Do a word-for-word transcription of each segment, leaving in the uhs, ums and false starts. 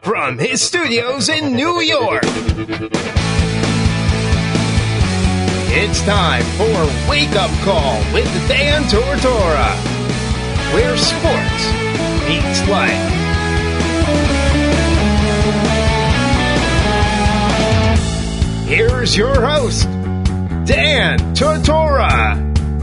from his studios in New York, it's time for Wake Up Call with Dan Tortora, where sports meets life. Here's your host, Dan Tortora.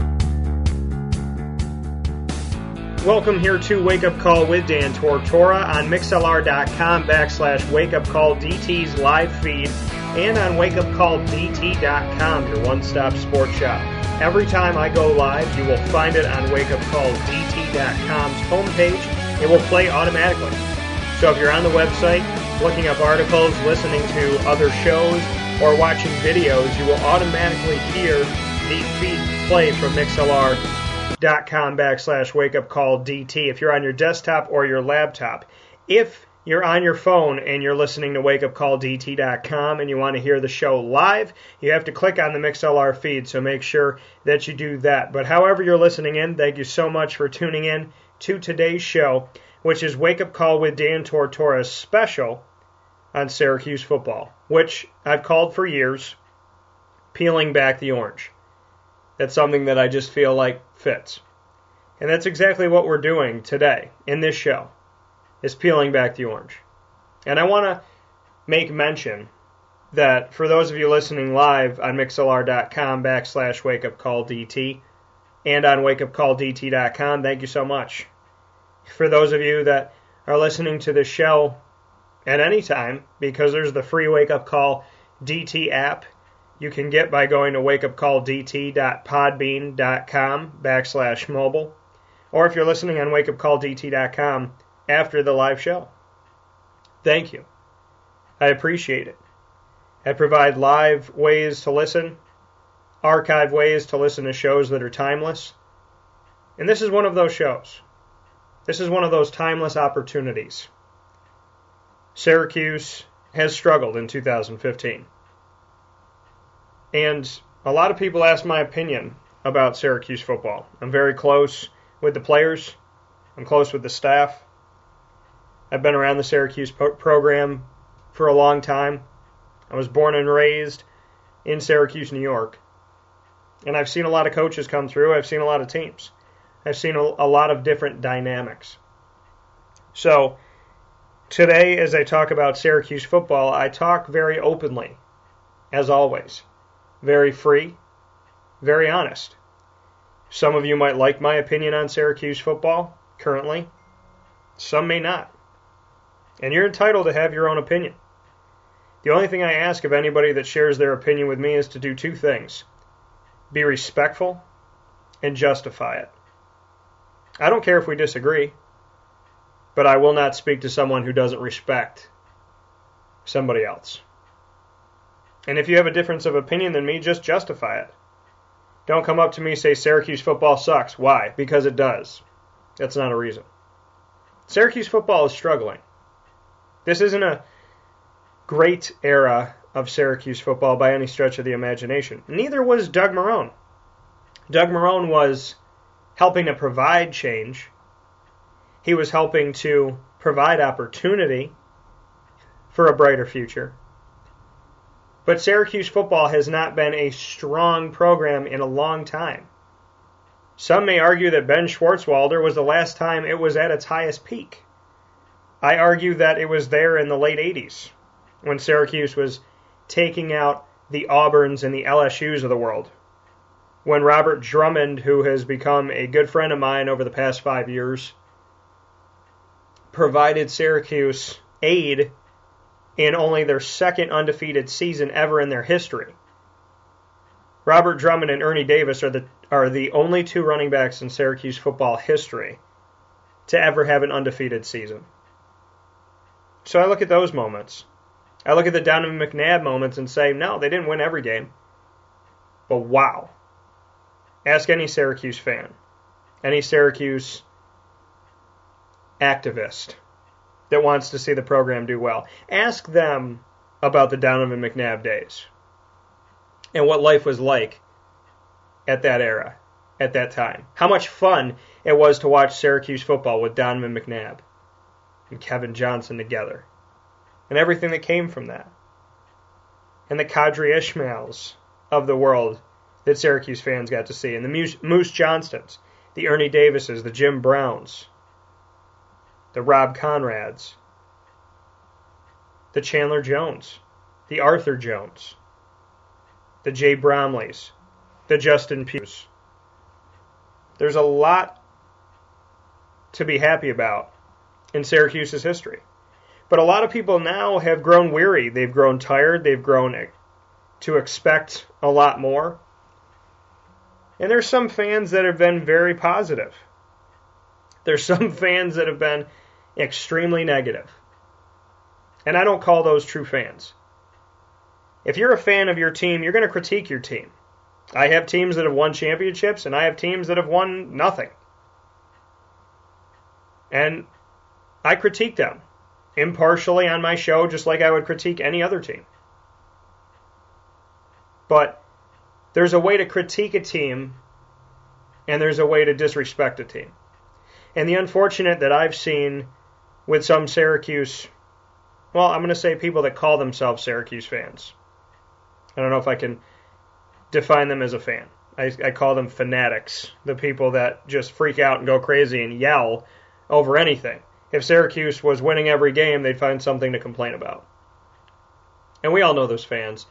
Welcome here to Wake Up Call with Dan Tortora on Mixlr.com backslash WakeUpCallDT's live feed and on Wake Up Call D T dot com, your one-stop sports shop. Every time I go live, you will find it on Wake Up Call D T dot com's homepage. It will play automatically. So if you're on the website, looking up articles, listening to other shows, or watching videos, you will automatically hear the feed play from Mixlr.com backslash Wake Up Call D T if you're on your desktop or your laptop. If you're on your phone and you're listening to Wake Up Call D T dot com and you want to hear the show live, you have to click on the Mixlr feed, so make sure that you do that. But however you're listening in, thank you so much for tuning in to today's show, which is Wake Up Call with Dan Tortora's special on Syracuse football, which I've called for years Peeling Back the Orange. That's something that I just feel like fits. And that's exactly what we're doing today in this show, is peeling back the orange. And I want to make mention that for those of you listening live on Mixlr.com backslash WakeUpCallDT and on Wake Up Call D T dot com, thank you so much. For those of you that are listening to the show at any time, because there's the free Wake Up Call D T app you can get by going to wakeupcalldt.podbean.com backslash mobile, or if you're listening on Wake Up Call D T dot com after the live show. Thank you. I appreciate it. I provide live ways to listen, archive ways to listen to shows that are timeless, and this is one of those shows. This is one of those timeless opportunities. Syracuse has struggled in two thousand fifteen. And a lot of people ask my opinion about Syracuse football. I'm very close with the players. I'm close with the staff. I've been around the Syracuse po- program for a long time. I was born and raised in Syracuse, New York. And I've seen a lot of coaches come through. I've seen a lot of teams. I've seen a, a lot of different dynamics. So today, as I talk about Syracuse football, I talk very openly, as always. Very free, very honest. Some of you might like my opinion on Syracuse football currently. Some may not. And you're entitled to have your own opinion. The only thing I ask of anybody that shares their opinion with me is to do two things. Be respectful and justify it. I don't care if we disagree, but I will not speak to someone who doesn't respect somebody else. And if you have a difference of opinion than me, just justify it. Don't come up to me and say Syracuse football sucks. Why? Because it does. That's not a reason. Syracuse football is struggling. This isn't a great era of Syracuse football by any stretch of the imagination. Neither was Doug Marrone. Doug Marrone was helping to provide change. He was helping to provide opportunity for a brighter future. But Syracuse football has not been a strong program in a long time. Some may argue that Ben Schwartzwalder was the last time it was at its highest peak. I argue that it was there in the late eighties, when Syracuse was taking out the Auburns and the L S Us of the world. When Robert Drummond, who has become a good friend of mine over the past five years, provided Syracuse aid in only their second undefeated season ever in their history. Robert Drummond and Ernie Davis are the are the only two running backs in Syracuse football history to ever have an undefeated season. So I look at those moments. I look at the Donovan McNabb moments and say, no, they didn't win every game. But wow. Ask any Syracuse fan, any Syracuse activist that wants to see the program do well. Ask them about the Donovan McNabb days and what life was like at that era, at that time. How much fun it was to watch Syracuse football with Donovan McNabb and Kevin Johnson together. and everything that came from that. And the Kadri Ishmaels of the world that Syracuse fans got to see. And the Moose Johnstons, the Ernie Davises, the Jim Browns, the Rob Conrads, the Chandler Jones, the Arthur Jones, the Jay Bromleys, the Justin Pughs. There's a lot to be happy about in Syracuse's history. But a lot of people now have grown weary. They've grown tired. They've grown to expect a lot more. And there's some fans that have been very positive. There's some fans that have been extremely negative. And I don't call those true fans. If you're a fan of your team, you're going to critique your team. I have teams that have won championships, and I have teams that have won nothing. And I critique them impartially on my show, just like I would critique any other team. But there's a way to critique a team, and there's a way to disrespect a team. And the unfortunate that I've seen with some Syracuse, well, I'm going to say people that call themselves Syracuse fans. I don't know if I can define them as a fan. I, I call them fanatics, the people that just freak out and go crazy and yell over anything. If Syracuse was winning every game, they'd find something to complain about. And we all know those fans.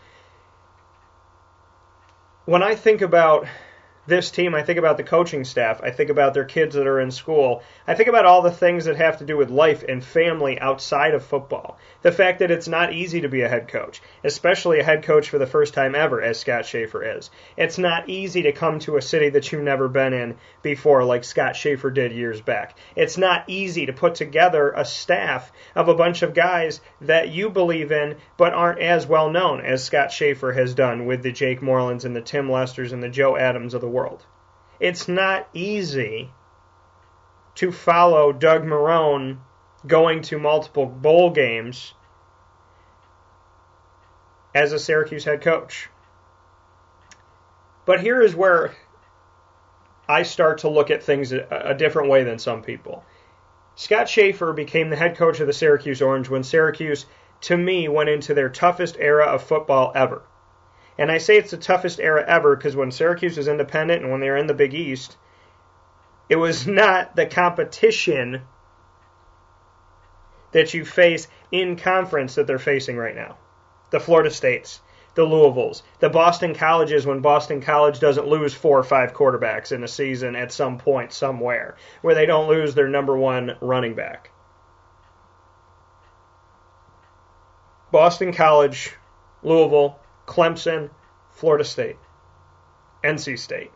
When I think about this team, I think about the coaching staff. I think about their kids that are in school. I think about all the things that have to do with life and family outside of football. The fact that it's not easy to be a head coach, especially a head coach for the first time ever, as Scott Schaefer is. It's not easy to come to a city that you've never been in before, like Scott Schaefer did years back. It's not easy to put together a staff of a bunch of guys that you believe in but aren't as well known as Scott Schaefer has done with the Jake Morelands and the Tim Lesters and the Joe Adams of the world. It's not easy to follow Doug Marrone going to multiple bowl games as a Syracuse head coach. But here is where I start to look at things a, a different way than some people. Scott Schaefer became the head coach of the Syracuse Orange when Syracuse, to me, went into their toughest era of football ever. And I say it's the toughest era ever because when Syracuse was independent and when they were in the Big East, it was not the competition that you face in conference that they're facing right now. The Florida States, the Louisvilles, the Boston Colleges when Boston College doesn't lose four or five quarterbacks in a season at some point somewhere, where they don't lose their number one running back. Boston College, Louisville, Clemson, Florida State, N C State.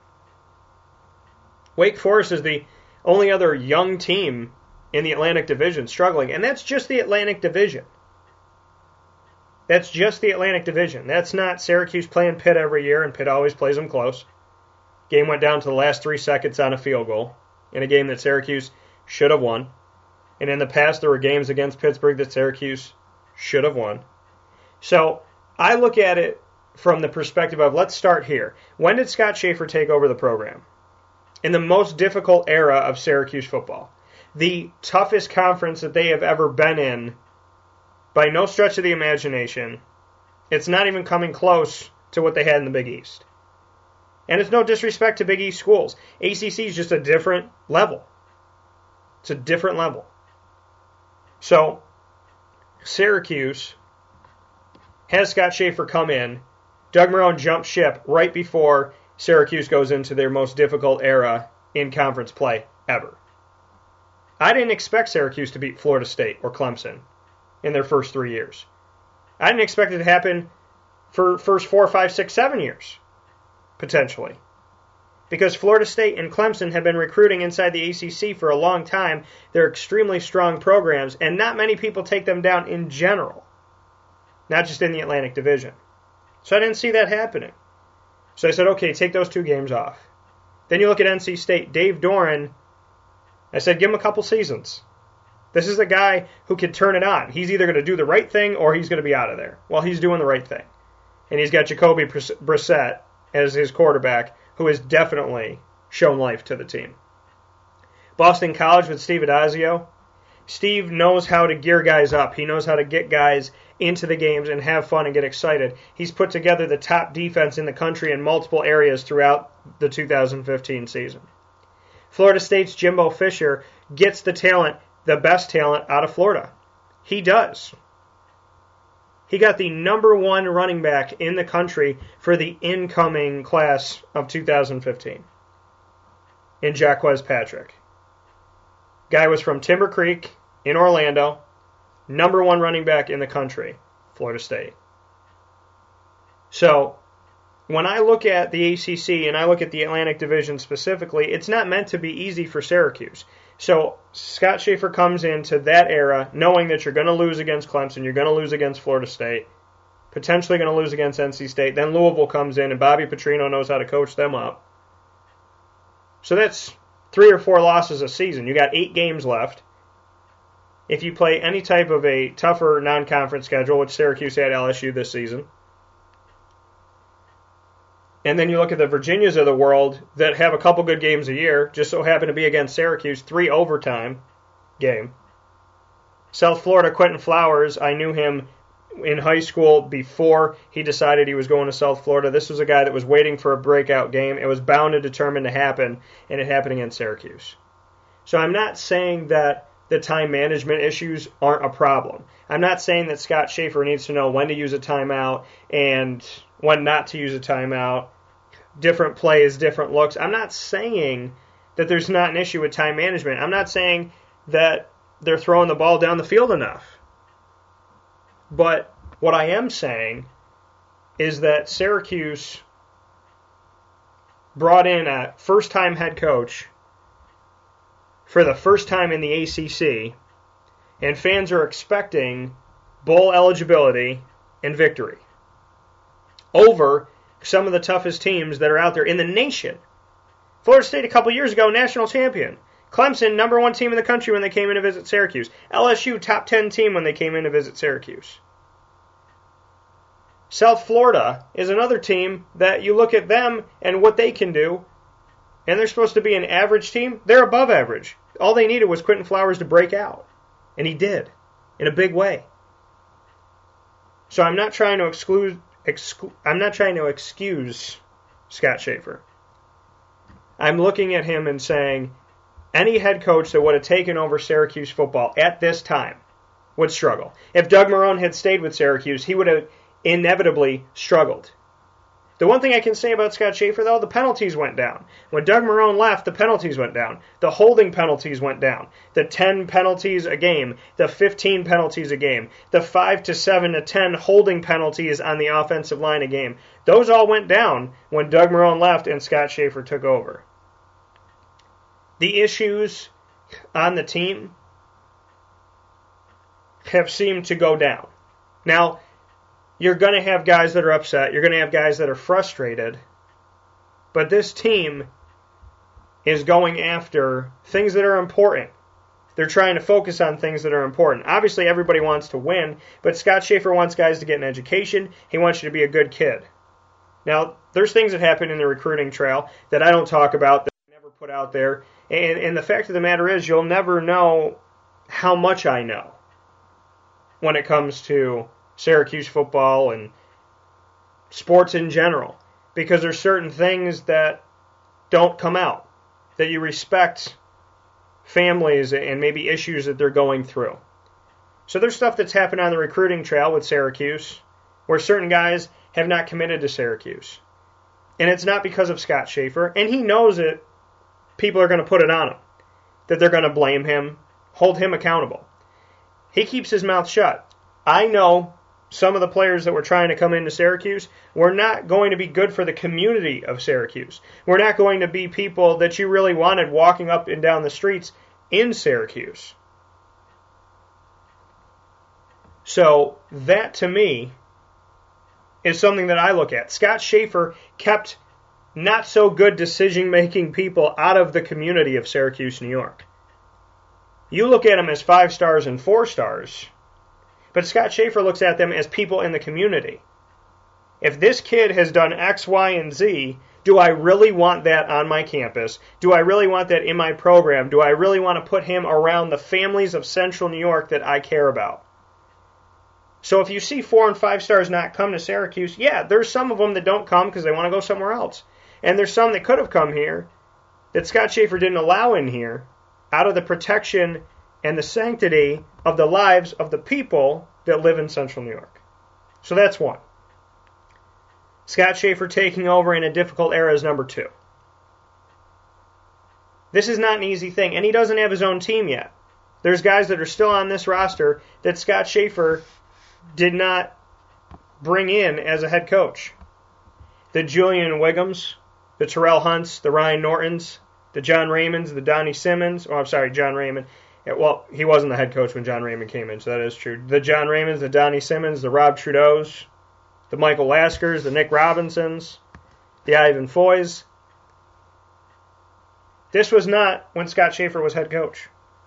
Wake Forest is the only other young team in the Atlantic Division struggling, and that's just the Atlantic Division. That's just the Atlantic Division. That's not Syracuse playing Pitt every year, and Pitt always plays them close. Game went down to the last three seconds on a field goal in a game that Syracuse should have won. And in the past, there were games against Pittsburgh that Syracuse should have won. So I look at it from the perspective of, let's start here. When did Scott Schaefer take over the program? In the most difficult era of Syracuse football. The toughest conference that they have ever been in, by no stretch of the imagination. It's not even coming close to what they had in the Big East. And it's no disrespect to Big East schools. A C C is just a different level. It's a different level. So, Syracuse has Scott Schaefer come in. Doug Marrone jumped ship right before Syracuse goes into their most difficult era in conference play ever. I didn't expect Syracuse to beat Florida State or Clemson in their first three years. I didn't expect it to happen for first four, five, six, seven years, potentially. Because Florida State and Clemson have been recruiting inside the A C C for a long time. They're extremely strong programs, and not many people take them down in general, not just in the Atlantic Division. So I didn't see that happening. So I said, okay, take those two games off. Then you look at N C State. Dave Doeren, I said, give him a couple seasons. This is a guy who can turn it on. He's either going to do the right thing or he's going to be out of there. Well, he's doing the right thing. And he's got Jacoby Brissett as his quarterback, who has definitely shown life to the team. Boston College with Steve Addazio. Steve knows how to gear guys up. He knows how to get guys into the games and have fun and get excited. He's put together the top defense in the country in multiple areas throughout the two thousand fifteen season. Florida State's Jimbo Fisher gets the talent, the best talent out of Florida. He does. He got the number one running back in the country for the incoming class of two thousand fifteen in Jaquez Patrick. Guy was from Timber Creek in Orlando, number one running back in the country, Florida State. So, when I look at the A C C and I look at the Atlantic Division specifically, it's not meant to be easy for Syracuse. So, Scott Schaefer comes into that era knowing that you're going to lose against Clemson, you're going to lose against Florida State, potentially going to lose against N C State. Then Louisville comes in and Bobby Petrino knows how to coach them up. So that's three or four losses a season. You got eight games left. If you play any type of a tougher non-conference schedule, which Syracuse had L S U this season, and then you look at the Virginias of the world that have a couple good games a year, just so happen to be against Syracuse, three overtime game. South Florida, Quentin Flowers, I knew him in high school before he decided he was going to South Florida. This was a guy that was waiting for a breakout game. It was bound and determined to happen, and it happened against Syracuse. So I'm not saying that the time management issues aren't a problem. I'm not saying that Scott Schaefer needs to know when to use a timeout and when not to use a timeout, different plays, different looks. I'm not saying that there's not an issue with time management. I'm not saying that they're throwing the ball down the field enough. But what I am saying is that Syracuse brought in a first-time head coach for the first time in the A C C, and fans are expecting bowl eligibility and victory over some of the toughest teams that are out there in the nation. Florida State a couple years ago, national champion. Clemson, number one team in the country when they came in to visit Syracuse. L S U, top ten team when they came in to visit Syracuse. South Florida is another team that you look at them and what they can do, and they're supposed to be an average team. They're above average. All they needed was Quentin Flowers to break out, and he did, in a big way. So I'm not trying to exclude, exclu- I'm not trying to excuse Scott Schaefer. I'm looking at him and saying, any head coach that would have taken over Syracuse football at this time would struggle. If Doug Marrone had stayed with Syracuse, he would have inevitably struggled. The one thing I can say about Scott Schaefer, though, the penalties went down. When Doug Marrone left, the penalties went down. The holding penalties went down. The ten penalties a game, the fifteen penalties a game, the five to seven to ten holding penalties on the offensive line a game. Those all went down when Doug Marrone left and Scott Schaefer took over. The issues on the team have seemed to go down. Now, you're going to have guys that are upset. You're going to have guys that are frustrated. But this team is going after things that are important. They're trying to focus on things that are important. Obviously, everybody wants to win, but Scott Schaefer wants guys to get an education. He wants you to be a good kid. Now, there's things that happen in the recruiting trail that I don't talk about, that I never put out there. And, and the fact of the matter is, you'll never know how much I know when it comes to Syracuse football and sports in general, because there's certain things that don't come out, that you respect families and maybe issues that they're going through. So there's stuff that's happened on the recruiting trail with Syracuse where certain guys have not committed to Syracuse. And it's not because of Scott Schaefer, and he knows it. People are going to put it on him, that they're going to blame him, hold him accountable. He keeps his mouth shut. I know some of the players that were trying to come into Syracuse were not going to be good for the community of Syracuse. We're not going to be people that you really wanted walking up and down the streets in Syracuse. So that, to me, is something that I look at. Scott Schaefer kept not so good decision-making people out of the community of Syracuse, New York. You look at them as five stars and four stars, but Scott Schaefer looks at them as people in the community. If this kid has done X, Y, and Z, Do I really want that on my campus? Do I really want that in my program? Do I really want to put him around the families of Central New York that I care about? So if you see four and five stars not come to Syracuse, yeah, there's some of them that don't come because they want to go somewhere else. And there's some that could have come here that Scott Shafer didn't allow in here out of the protection and the sanctity of the lives of the people that live in Central New York. So that's one. Scott Shafer taking over in a difficult era is number two. This is not an easy thing, and he doesn't have his own team yet. There's guys that are still on this roster that Scott Shafer did not bring in as a head coach. The Julian Wiggums, the Terrell Hunts, the Ryan Nortons, the John Raymonds, the Donnie Simmons. Oh, I'm sorry, John Raymond. Well, he wasn't the head coach when John Raymond came in, so that is true. The John Raymonds, the Donnie Simmons, the Rob Trudeaus, the Michael Laskers, the Nick Robinsons, the Ivan Foys. This was not when Scott Shafer was head coach.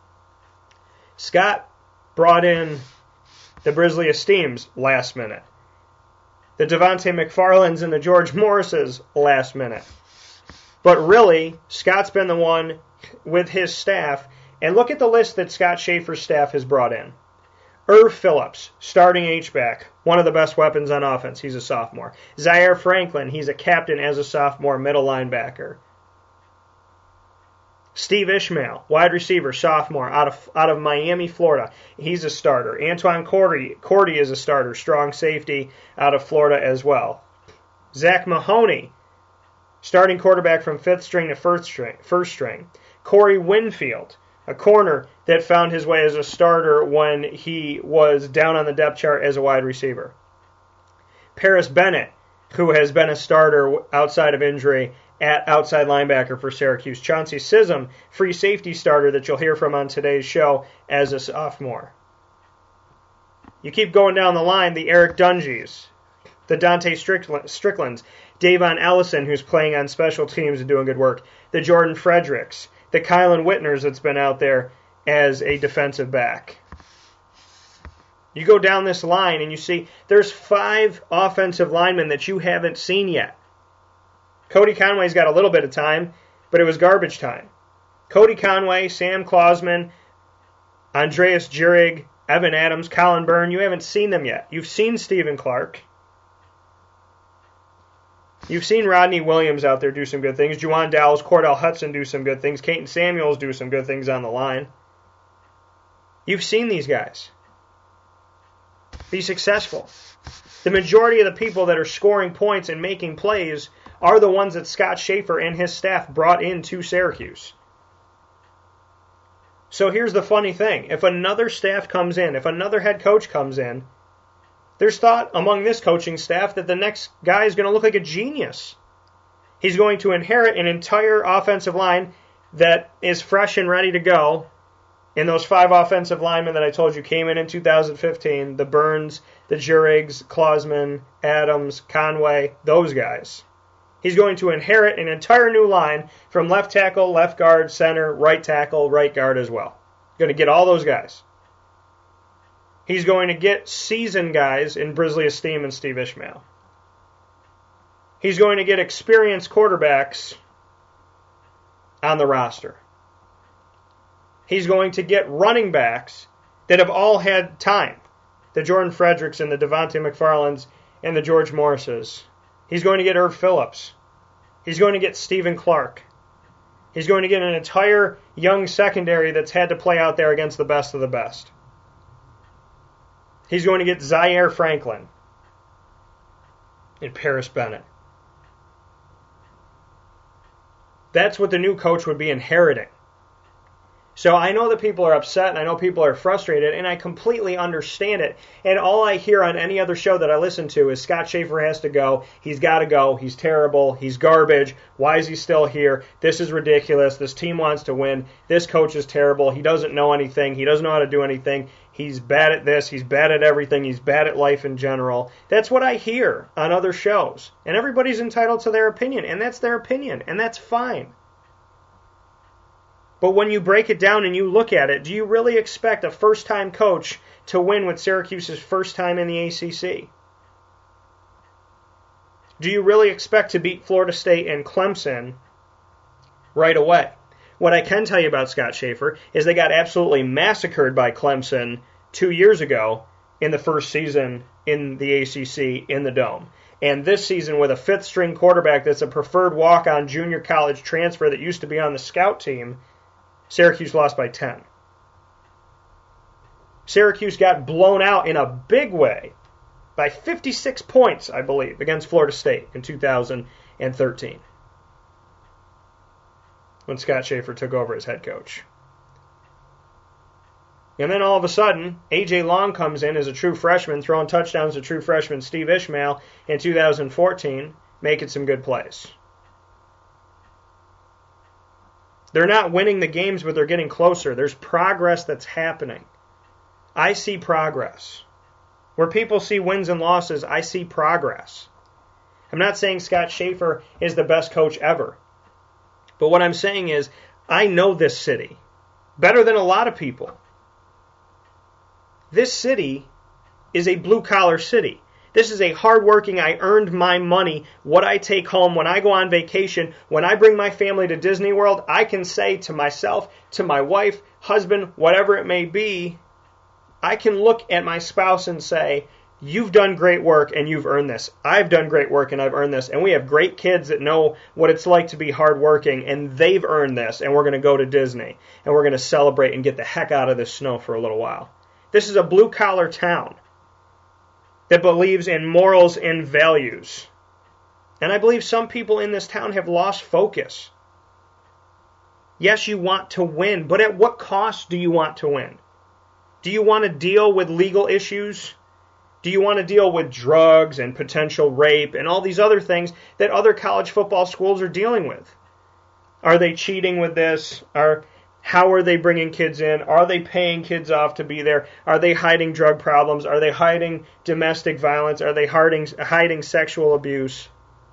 Scott brought in the Brisley Esteems last minute. The Devontae McFarlands and the George Morrises last minute. But really, Scott's been the one with his staff. And look at the list that Scott Shafer's staff has brought in. Irv Phillips, starting H-back, one of the best weapons on offense. He's a sophomore. Zaire Franklin, he's a captain as a sophomore, middle linebacker. Steve Ishmael, wide receiver, sophomore, out of out of Miami, Florida. He's a starter. Antoine Cordy, Cordy is a starter, strong safety out of Florida as well. Zach Mahoney, starting quarterback from fifth string to first string. First string. Corey Winfield, a corner that found his way as a starter when he was down on the depth chart as a wide receiver. Paris Bennett, who has been a starter outside of injury at outside linebacker for Syracuse. Chauncey Sissom, free safety starter that you'll hear from on today's show as a sophomore. You keep going down the line, the Eric Dungies, the Dante Stricklands, Davon Ellison, who's playing on special teams and doing good work, the Jordan Fredericks, the Kylan Whitners that's been out there as a defensive back. You go down this line and you see there's five offensive linemen that you haven't seen yet. Cody Conway's got a little bit of time, but it was garbage time. Cody Conway, Sam Klausman, Andreas Jurig, Evan Adams, Colin Byrne, you haven't seen them yet. You've seen Stephen Clark. You've seen Rodney Williams out there do some good things. Juwan Dowles, Cordell Hudson do some good things. Caton Samuels do some good things on the line. You've seen these guys be successful. The majority of the people that are scoring points and making plays are the ones that Scott Shafer and his staff brought into Syracuse. So here's the funny thing. If another staff comes in, if another head coach comes in, there's thought among this coaching staff that the next guy is going to look like a genius. He's going to inherit an entire offensive line that is fresh and ready to go. And those five offensive linemen that I told you came in in two thousand fifteen, the Burns, the Jurigs, Klausman, Adams, Conway, those guys. He's going to inherit an entire new line from left tackle, left guard, center, right tackle, right guard as well. Going to get all those guys. He's going to get seasoned guys in Brisley Esteem and Steve Ishmael. He's going to get experienced quarterbacks on the roster. He's going to get running backs that have all had time. The Jordan Fredericks and the Devontae McFarlands and the George Morrises. He's going to get Irv Phillips. He's going to get Stephen Clark. He's going to get an entire young secondary that's had to play out there against the best of the best. He's going to get Zaire Franklin and Paris Bennett. That's what the new coach would be inheriting. So I know that people are upset and I know people are frustrated and I completely understand it. And all I hear on any other show that I listen to is Scott Shafer has to go. He's got to go. He's terrible. He's garbage. Why is he still here? This is ridiculous. This team wants to win. This coach is terrible. He doesn't know anything. He doesn't know how to do anything. He's bad at this. He's bad at everything. He's bad at life in general. That's what I hear on other shows. And everybody's entitled to their opinion. And that's their opinion. And that's fine. But when you break it down and you look at it, do you really expect a first-time coach to win with Syracuse's first time in the A C C? Do you really expect to beat Florida State and Clemson right away? What I can tell you about Scott Schaefer is they got absolutely massacred by Clemson two years ago in the first season in the A C C in the Dome. And this season, with a fifth-string quarterback that's a preferred walk-on junior college transfer that used to be on the scout team, Syracuse lost by ten. Syracuse got blown out in a big way by fifty-six points, I believe, against Florida State in two thousand thirteen when Scott Schaefer took over as head coach. And then all of a sudden, A J Long comes in as a true freshman, throwing touchdowns to true freshman Steve Ishmael in two thousand fourteen, making some good plays. They're not winning the games, but they're getting closer. There's progress that's happening. I see progress. Where people see wins and losses, I see progress. I'm not saying Scott Schaefer is the best coach ever. But what I'm saying is, I know this city better than a lot of people. This city is a blue-collar city. This is a hard-working, I earned my money, what I take home when I go on vacation, when I bring my family to Disney World, I can say to myself, to my wife, husband, whatever it may be, I can look at my spouse and say, you've done great work and you've earned this. I've done great work and I've earned this. And we have great kids that know what it's like to be hardworking and they've earned this. And we're going to go to Disney and we're going to celebrate and get the heck out of this snow for a little while. This is a blue-collar town that believes in morals and values. And I believe some people in this town have lost focus. Yes, you want to win, but at what cost do you want to win? Do you want to deal with legal issues? Do you want to deal with drugs and potential rape and all these other things that other college football schools are dealing with? Are they cheating with this? Are How are they bringing kids in? Are they paying kids off to be there? Are they hiding drug problems? Are they hiding domestic violence? Are they hiding, hiding sexual abuse?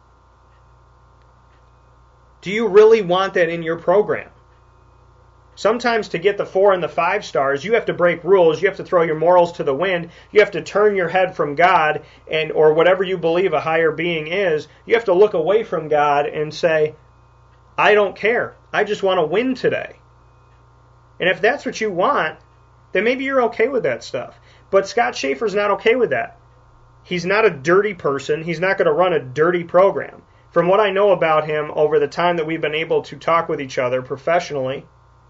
Do you really want that in your program? Sometimes to get the four and the five stars, you have to break rules. You have to throw your morals to the wind. You have to turn your head from God and or whatever you believe a higher being is. You have to look away from God and say, I don't care. I just want to win today. And if that's what you want, then maybe you're okay with that stuff. But Scott Schaefer's not okay with that. He's not a dirty person. He's not going to run a dirty program. From what I know about him over the time that we've been able to talk with each other professionally,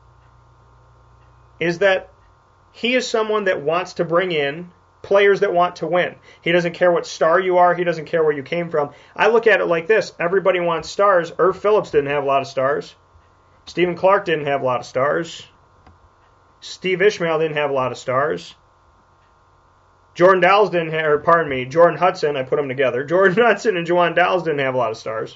is that he is someone that wants to bring in players that want to win. He doesn't care what star you are. He doesn't care where you came from. I look at it like this. Everybody wants stars. Irv Phillips didn't have a lot of stars. Stephen Clark didn't have a lot of stars. Steve Ishmael didn't have a lot of stars. Jordan Dowles didn't have, or pardon me, Jordan Hudson, I put them together. Jordan Hudson and Juwan Dowles didn't have a lot of stars.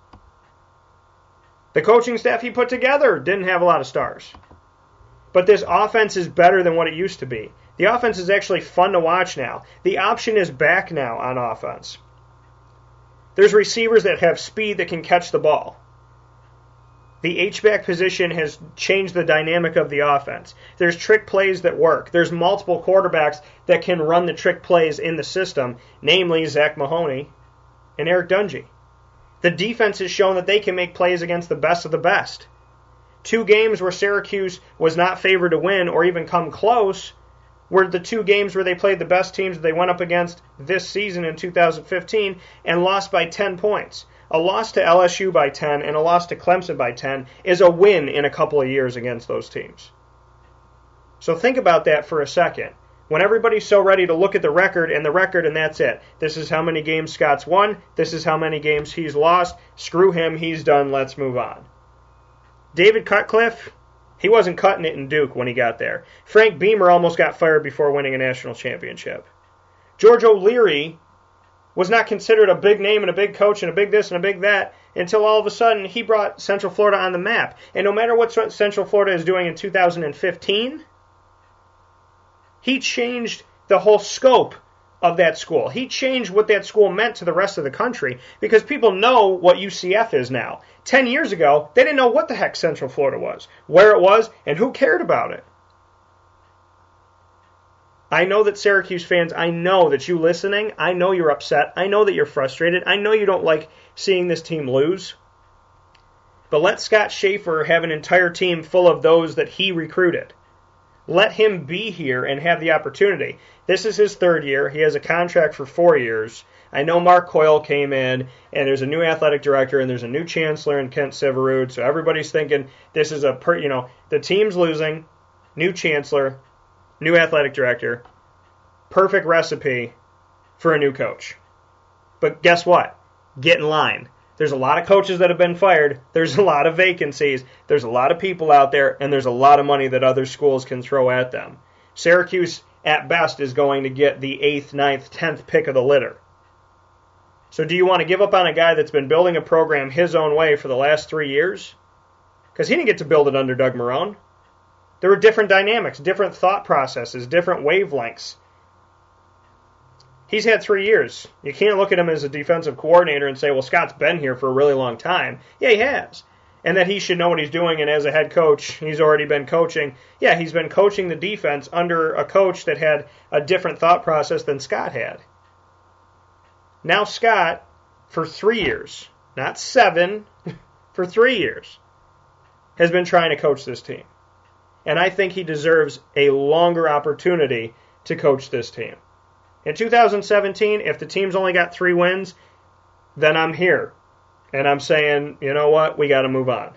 The coaching staff he put together didn't have a lot of stars. But this offense is better than what it used to be. The offense is actually fun to watch now. The option is back now on offense. There's receivers that have speed that can catch the ball. The H-back position has changed the dynamic of the offense. There's trick plays that work. There's multiple quarterbacks that can run the trick plays in the system, namely Zach Mahoney and Eric Dungy. The defense has shown that they can make plays against the best of the best. Two games where Syracuse was not favored to win or even come close were the two games where they played the best teams that they went up against this season in two thousand fifteen and lost by ten points. A loss to L S U by ten and a loss to Clemson by ten is a win in a couple of years against those teams. So think about that for a second. When everybody's so ready to look at the record and the record and that's it. This is how many games Scott's won. This is how many games he's lost. Screw him. He's done. Let's move on. David Cutcliffe, he wasn't cutting it in Duke when he got there. Frank Beamer almost got fired before winning a national championship. George O'Leary was not considered a big name and a big coach and a big this and a big that until all of a sudden he brought Central Florida on the map. And no matter what Central Florida is doing in two thousand fifteen, he changed the whole scope of that school. He changed what that school meant to the rest of the country because people know what U C F is now. Ten years ago, they didn't know what the heck Central Florida was, where it was, and who cared about it. I know that Syracuse fans, I know that you listening, I know you're upset. I know that you're frustrated. I know you don't like seeing this team lose. But let Scott Schaefer have an entire team full of those that he recruited. Let him be here and have the opportunity. This is his third year. He has a contract for four years. I know Mark Coyle came in, and there's a new athletic director, and there's a new chancellor in Kent Severud, so everybody's thinking this is a, per, you know, the team's losing, new chancellor, new athletic director, perfect recipe for a new coach. But guess what? Get in line. There's a lot of coaches that have been fired. There's a lot of vacancies. There's a lot of people out there, and there's a lot of money that other schools can throw at them. Syracuse, at best, is going to get the eighth, ninth, tenth pick of the litter. So do you want to give up on a guy that's been building a program his own way for the last three years? Because he didn't get to build it under Doug Marrone. There were different dynamics, different thought processes, different wavelengths. He's had three years. You can't look at him as a defensive coordinator and say, well, Scott's been here for a really long time. Yeah, he has. And that he should know what he's doing, and as a head coach, he's already been coaching. Yeah, he's been coaching the defense under a coach that had a different thought process than Scott had. Now Scott, for three years, not seven, for three years, has been trying to coach this team. And I think he deserves a longer opportunity to coach this team. In two thousand seventeen, if the team's only got three wins, then I'm here. And I'm saying, you know what, we got to move on.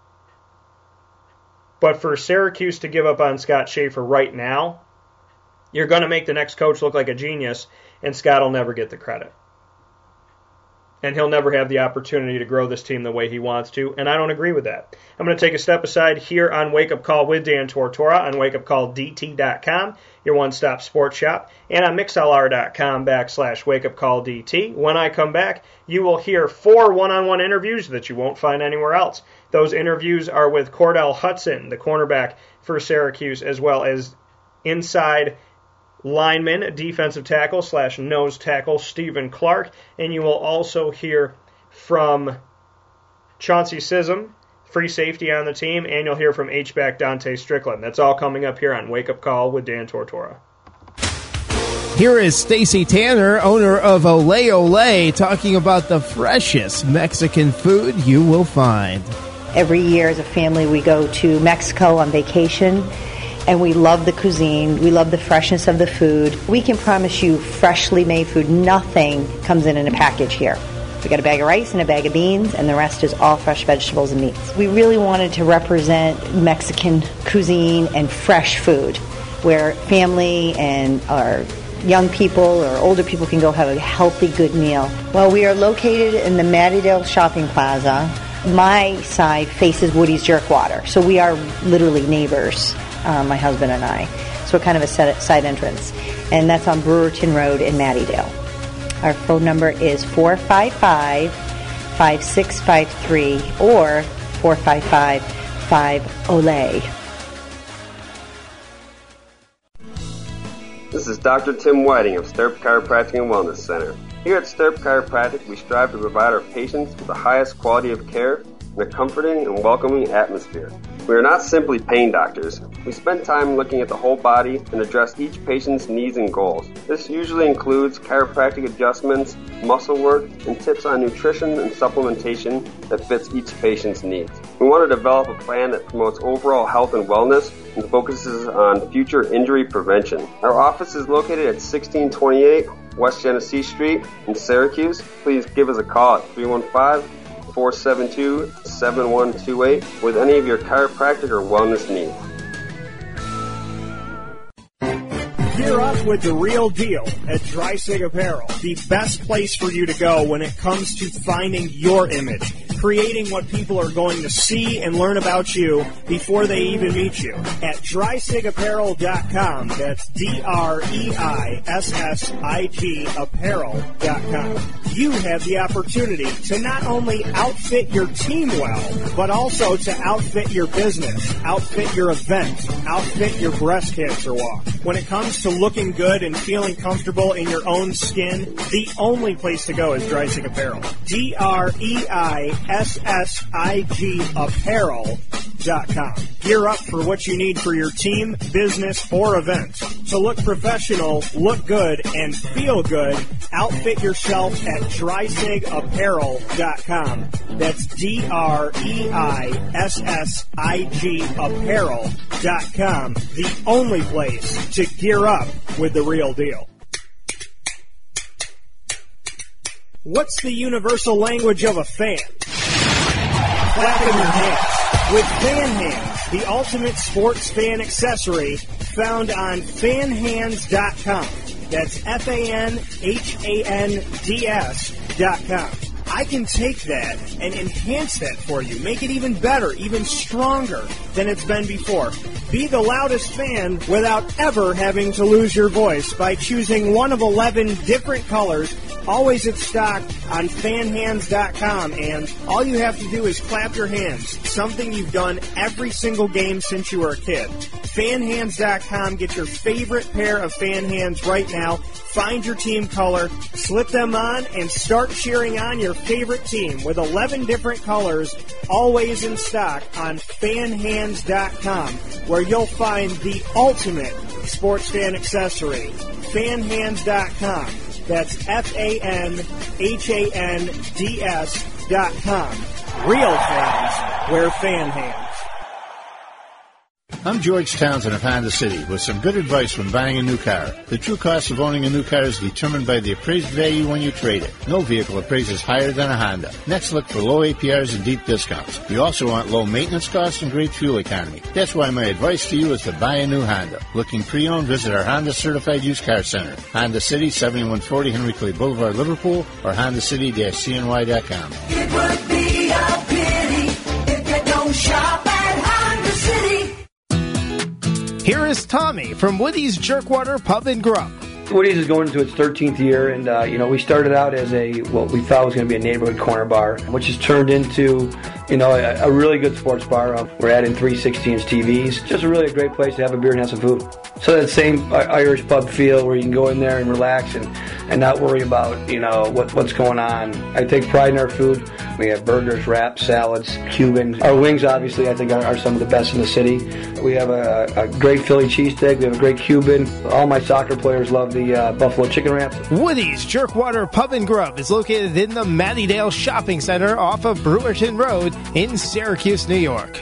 But for Syracuse to give up on Scott Schaefer right now, you're going to make the next coach look like a genius, and Scott will never get the credit. And he'll never have the opportunity to grow this team the way he wants to, and I don't agree with that. I'm going to take a step aside here on Wake Up Call with Dan Tortora on wake up call d t dot com, your one-stop sports shop, and on mixlr.com backslash wakeupcalldt. When I come back, you will hear four one-on-one interviews that you won't find anywhere else. Those interviews are with Cordell Hudson, the cornerback for Syracuse, as well as inside lineman, defensive tackle slash nose tackle, Stephen Clark. And you will also hear from Chauncey Sissom, free safety on the team, and you'll hear from H-back Dante Strickland. That's all coming up here on Wake Up Call with Dan Tortora. Here is Stacy Tanner, owner of Ole Ole, talking about the freshest Mexican food you will find. Every year as a family we go to Mexico on vacation, and we love the cuisine. We love the freshness of the food. We can promise you freshly made food. Nothing comes in in a package here. We got a bag of rice and a bag of beans, and the rest is all fresh vegetables and meats. We really wanted to represent Mexican cuisine and fresh food, where family and our young people or older people can go have a healthy, good meal. Well, we are located in the Mattydale Shopping Plaza. My side faces Woody's Jerkwater, so we are literally neighbors. Um, my husband and I. So we're kind of a set, side entrance. And that's on Brewerton Road in Mattydale. Our phone number is four five five, five six five three or four five five, five O L E. This is Doctor Tim Whiting of Stirp Chiropractic and Wellness Center. Here at Stirp Chiropractic, we strive to provide our patients with the highest quality of care in a comforting and welcoming atmosphere. We are not simply pain doctors. We spend time looking at the whole body and address each patient's needs and goals. This usually includes chiropractic adjustments, muscle work, and tips on nutrition and supplementation that fits each patient's needs. We want to develop a plan that promotes overall health and wellness and focuses on future injury prevention. Our office is located at sixteen twenty-eight West Genesee Street in Syracuse. Please give us a call at three one five, four seven two, seven one two eight with any of your chiropractic or wellness needs. Gear up with the real deal at Dreisig Apparel, the best place for you to go when it comes to finding your image, creating what people are going to see and learn about you before they even meet you. At dreisig apparel dot com, that's D R E I S S I G apparel dot com. You have the opportunity to not only outfit your team well, but also to outfit your business, outfit your event, outfit your breast cancer walk. When it comes to looking good and feeling comfortable in your own skin, the only place to go is Dreisig Apparel. D R E I S S I G apparel dot com. Gear up for what you need for your team, business, or event. To look professional, look good, and feel good, outfit yourself at dry sig apparel dot com. That's D R E I S S I G apparel dot com. The only place to gear up with the real deal. What's the universal language of a fan? Clapping your hands. With Fan Hands, the ultimate sports fan accessory, found on fan hands dot com. That's F A N H A N D S dot com. I can take that and enhance that for you, make it even better, even stronger than it's been before. Be the loudest fan without ever having to lose your voice by choosing one of eleven different colors, always in stock on fan hands dot com. And all you have to do is clap your hands, something you've done every single game since you were a kid. fan hands dot com. Get your favorite pair of fan hands right now. Find your team color, slip them on, and start cheering on your favorite team with eleven different colors, always in stock on fan hands dot com, where you'll find the ultimate sports fan accessory. fan hands dot com. That's F A N H A N D S dot com. Real fans wear fan hands. I'm George Townsend of Honda City with some good advice when buying a new car. The true cost of owning a new car is determined by the appraised value when you trade it. No vehicle appraises higher than a Honda. Next, look for low A P Rs and deep discounts. You also want low maintenance costs and great fuel economy. That's why my advice to you is to buy a new Honda. Looking pre-owned, visit our Honda Certified Used Car Center. Honda City, seventy-one forty Henry Clay Boulevard, Liverpool, or honda city dash c n y dot com. It would be a pity if you don't shop at Honda City. Here is Tommy from Woody's Jerkwater Pub and Grub. Woody's is going into its thirteenth year, and uh, you know, we started out as a what we thought was going to be a neighborhood corner bar, which has turned into, you know, a, a really good sports bar. Uh, we're adding three sixty-inch T Vs. Just a really a great place to have a beer and have some food. So that same Irish pub feel where you can go in there and relax and, and not worry about, you know, what what's going on. I take pride in our food. We have burgers, wraps, salads, Cuban. Our wings, obviously, I think are, are some of the best in the city. We have a, a great Philly cheesesteak. We have a great Cuban. All my soccer players love the uh, buffalo chicken wraps. Woody's Jerkwater Pub and Grub is located in the Mattydale Shopping Center off of Brewerton Road in Syracuse, New York.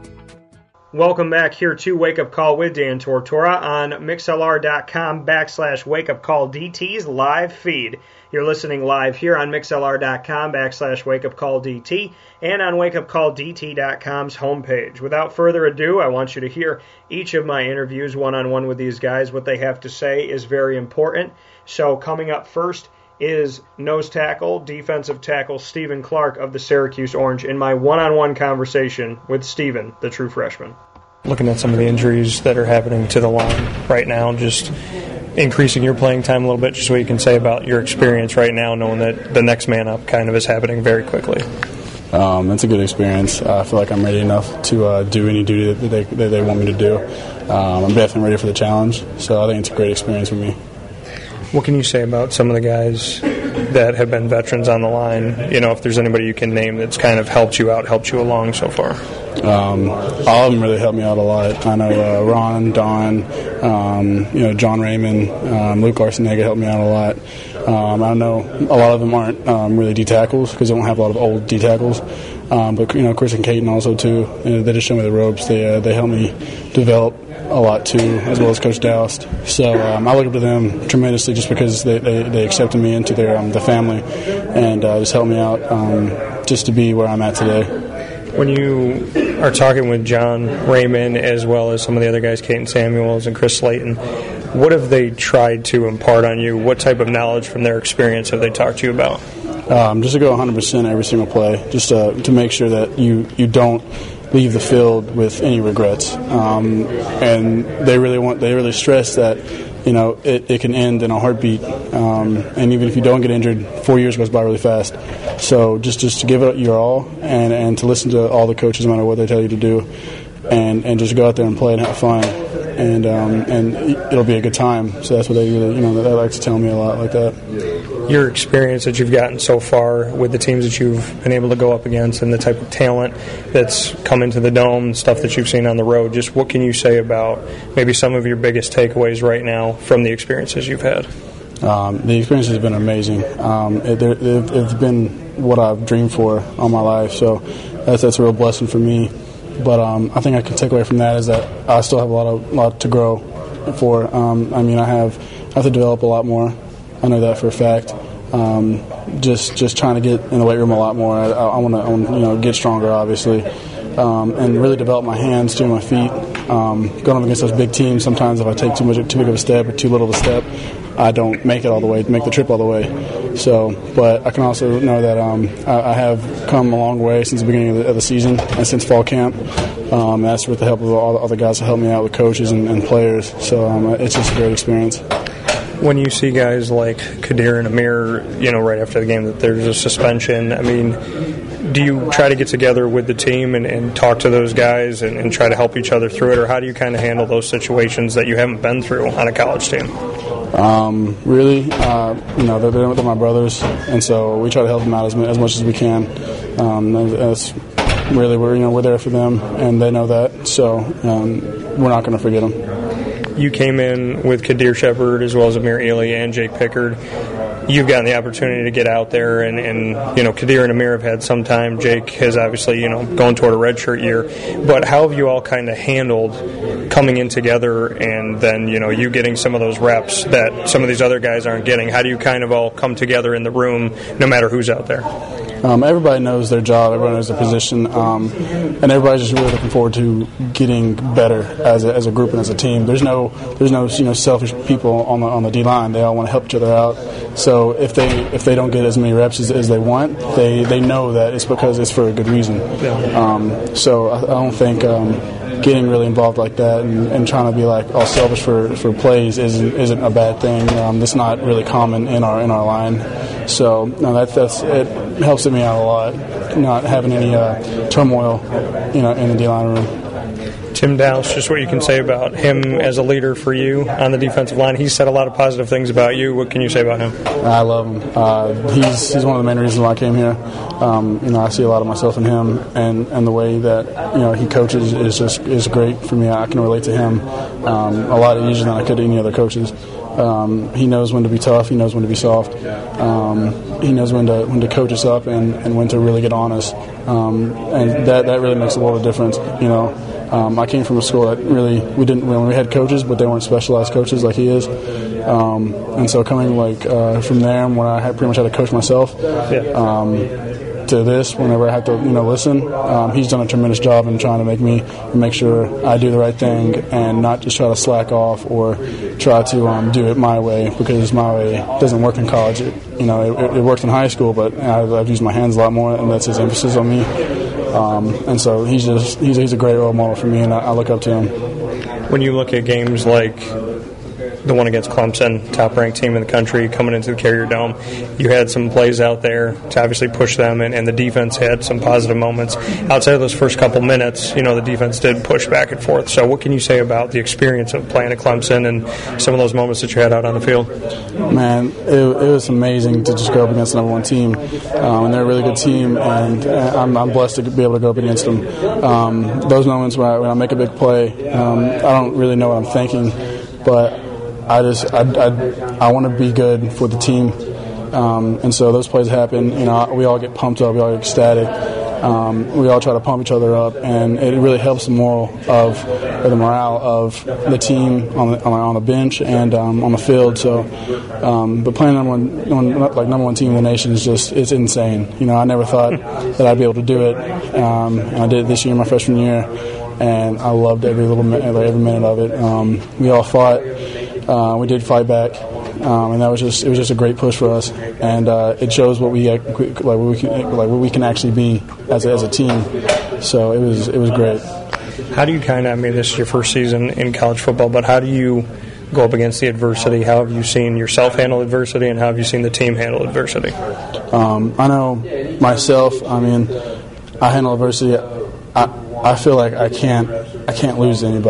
Welcome back here to Wake Up Call with Dan Tortora on mixlr.com backslash Wake Up Call DT's live feed. You're listening live here on mixlr.com backslash Wake Up Call DT and on wake up call d t dot com's homepage. Without further ado, I want you to hear each of my interviews one-on-one with these guys. What they have to say is very important. So coming up first is nose tackle, defensive tackle Stephen Clark of the Syracuse Orange in my one-on-one conversation with Stephen, the true freshman. Looking at some of the injuries that are happening to the line right now, just increasing your playing time a little bit, just what you can say about your experience right now, knowing that the next man up kind of is happening very quickly. Um, it's a good experience. Uh, I feel like I'm ready enough to uh, do any duty that they, that they want me to do. Um, I'm definitely ready for the challenge, so I think it's a great experience for me. What can you say about some of the guys that have been veterans on the line? You know, if there's anybody you can name that's kind of helped you out, helped you along so far. Um, all of them really helped me out a lot. I know uh, Ron, Don, um, you know, John Raymond, um, Luke Arsenega helped me out a lot. Um, I know a lot of them aren't um, really D tackles because they don't have a lot of old D tackles. Um, but you know, Chris and Caton also too. You know, they just showed me the ropes. They uh, they helped me develop a lot too, as well as Coach Doust. So um, I look up to them tremendously just because they, they, they accepted me into their um, the family and uh, just helped me out um, just to be where I'm at today. When you are talking with John Raymond as well as some of the other guys, Caton Samuels and Chris Slayton, what have they tried to impart on you? What type of knowledge from their experience have they talked to you about? Um, just to go one hundred percent every single play, just uh, to make sure that you, you don't leave the field with any regrets. Um, and they really want they really stress that, you know, it, it can end in a heartbeat. Um, and even if you don't get injured, four years goes by really fast. So just, just to give it your all and, and to listen to all the coaches no matter what they tell you to do and, and just go out there and play and have fun. and um, and it'll be a good time. So that's what they really, you know, they like to tell me a lot like that. Your experience that you've gotten so far with the teams that you've been able to go up against and the type of talent that's come into the Dome, stuff that you've seen on the road, just what can you say about maybe some of your biggest takeaways right now from the experiences you've had? Um, the experience has been amazing. Um, it, it, it's been what I've dreamed for all my life, so that's, that's a real blessing for me. But um, I think I can take away from that is that I still have a lot of lot to grow for. Um, I mean, I have I have to develop a lot more. I know that for a fact. Um, just just trying to get in the weight room a lot more. I, I want to you know get stronger, obviously, um, and really develop my hands, too, my feet. Um, going up against those big teams, sometimes if I take too much too big of a step or too little of a step, I don't make it all the way, make the trip all the way. So, but I can also know that um, I, I have come a long way since the beginning of the, of the season and since fall camp. Um, that's with the help of all the other guys that help me out with coaches and, and players. So um, it's just a great experience. When you see guys like Kadir and Amir, you know, right after the game that there's a suspension, I mean, do you try to get together with the team and, and talk to those guys and, and try to help each other through it, or how do you kind of handle those situations that you haven't been through on a college team? Um, really, uh, you know, they're, they're my brothers, and so we try to help them out as, as much as we can. Um, that's really, we're you know we're there for them, and they know that, so um, we're not going to forget them. You came in with Kadir Shepard as well as Amir Ely and Jake Pickard. You've gotten the opportunity to get out there, and, and you know Kadir and Amir have had some time. Jake has obviously you know gone toward a redshirt year. But how have you all kind of handled coming in together, and then you know you getting some of those reps that some of these other guys aren't getting? How do you kind of all come together in the room, no matter who's out there? Um, everybody knows their job, everybody knows their position, um, and everybody's just really looking forward to getting better as a, as a group and as a team. There's no there's no you know selfish people on the on the D line. They all want to help each other out. So if they if they don't get as many reps as, as they want, they, they know that it's because it's for a good reason. Um, so I, I don't think um, getting really involved like that and, and trying to be like all selfish for, for plays isn't isn't a bad thing. Um, that's not really common in our in our line. So no, that that's it helps me out a lot. Not having any uh, turmoil, you know, in the D line room. Tim Dowse, just what you can say about him as a leader for you on the defensive line. He's said a lot of positive things about you. What can you say about him? I love him. Uh, he's he's one of the main reasons why I came here. Um, you know, I see a lot of myself in him, and, and the way that you know he coaches is just is great for me. I can relate to him um, a lot easier than I could to any other coaches. Um, he knows when to be tough. He knows when to be soft. Um, he knows when to when to coach us up and, and when to really get on us. Um, and that, that really makes a world of difference. You know, um, I came from a school that really we didn't when we had coaches, but they weren't specialized coaches like he is. Um, and so coming like uh, from there, when I had pretty much had to coach myself. Yeah. Um, to this, whenever I have to, you know, listen, um, he's done a tremendous job in trying to make me make sure I do the right thing and not just try to slack off or try to um, do it my way, because my way doesn't work in college. It, you know, it, it works in high school, but I've, I've used my hands a lot more, and that's his emphasis on me. Um, and so he's just he's, he's a great role model for me, and I, I look up to him. When you look at games like the one against Clemson, top-ranked team in the country, coming into the Carrier Dome, you had some plays out there to obviously push them, and, and the defense had some positive moments. Outside of those first couple minutes, you know, the defense did push back and forth. So what can you say about the experience of playing at Clemson and some of those moments that you had out on the field? Man, it, it was amazing to just go up against the number one team. Um, and they're a really good team, and I'm, I'm blessed to be able to go up against them. Um, those moments when I, when I make a big play, um, I don't really know what I'm thinking, but I just I, I, I want to be good for the team, um, and so those plays happen. You know, we all get pumped up, we all get ecstatic. Um, we all try to pump each other up, and it really helps the moral of or the morale of the team on the on the bench and um, on the field. So, um, but playing number one, like number one team in the nation is just it's insane. You know, I never thought that I'd be able to do it, um, and I did it this year, my freshman year, and I loved every little minute, every minute of it. Um, we all fought. Uh, we did fight back, um, and that was just it was just a great push for us, and uh, it shows what we like what we can like what we can actually be as a, as a team. So it was it was great. How do you kind of I mean this is your first season in college football, but how do you go up against the adversity? How have you seen yourself handle adversity, and how have you seen the team handle adversity? Um, I know myself. I mean, I handle adversity. I I feel like I can't I can't lose to anybody.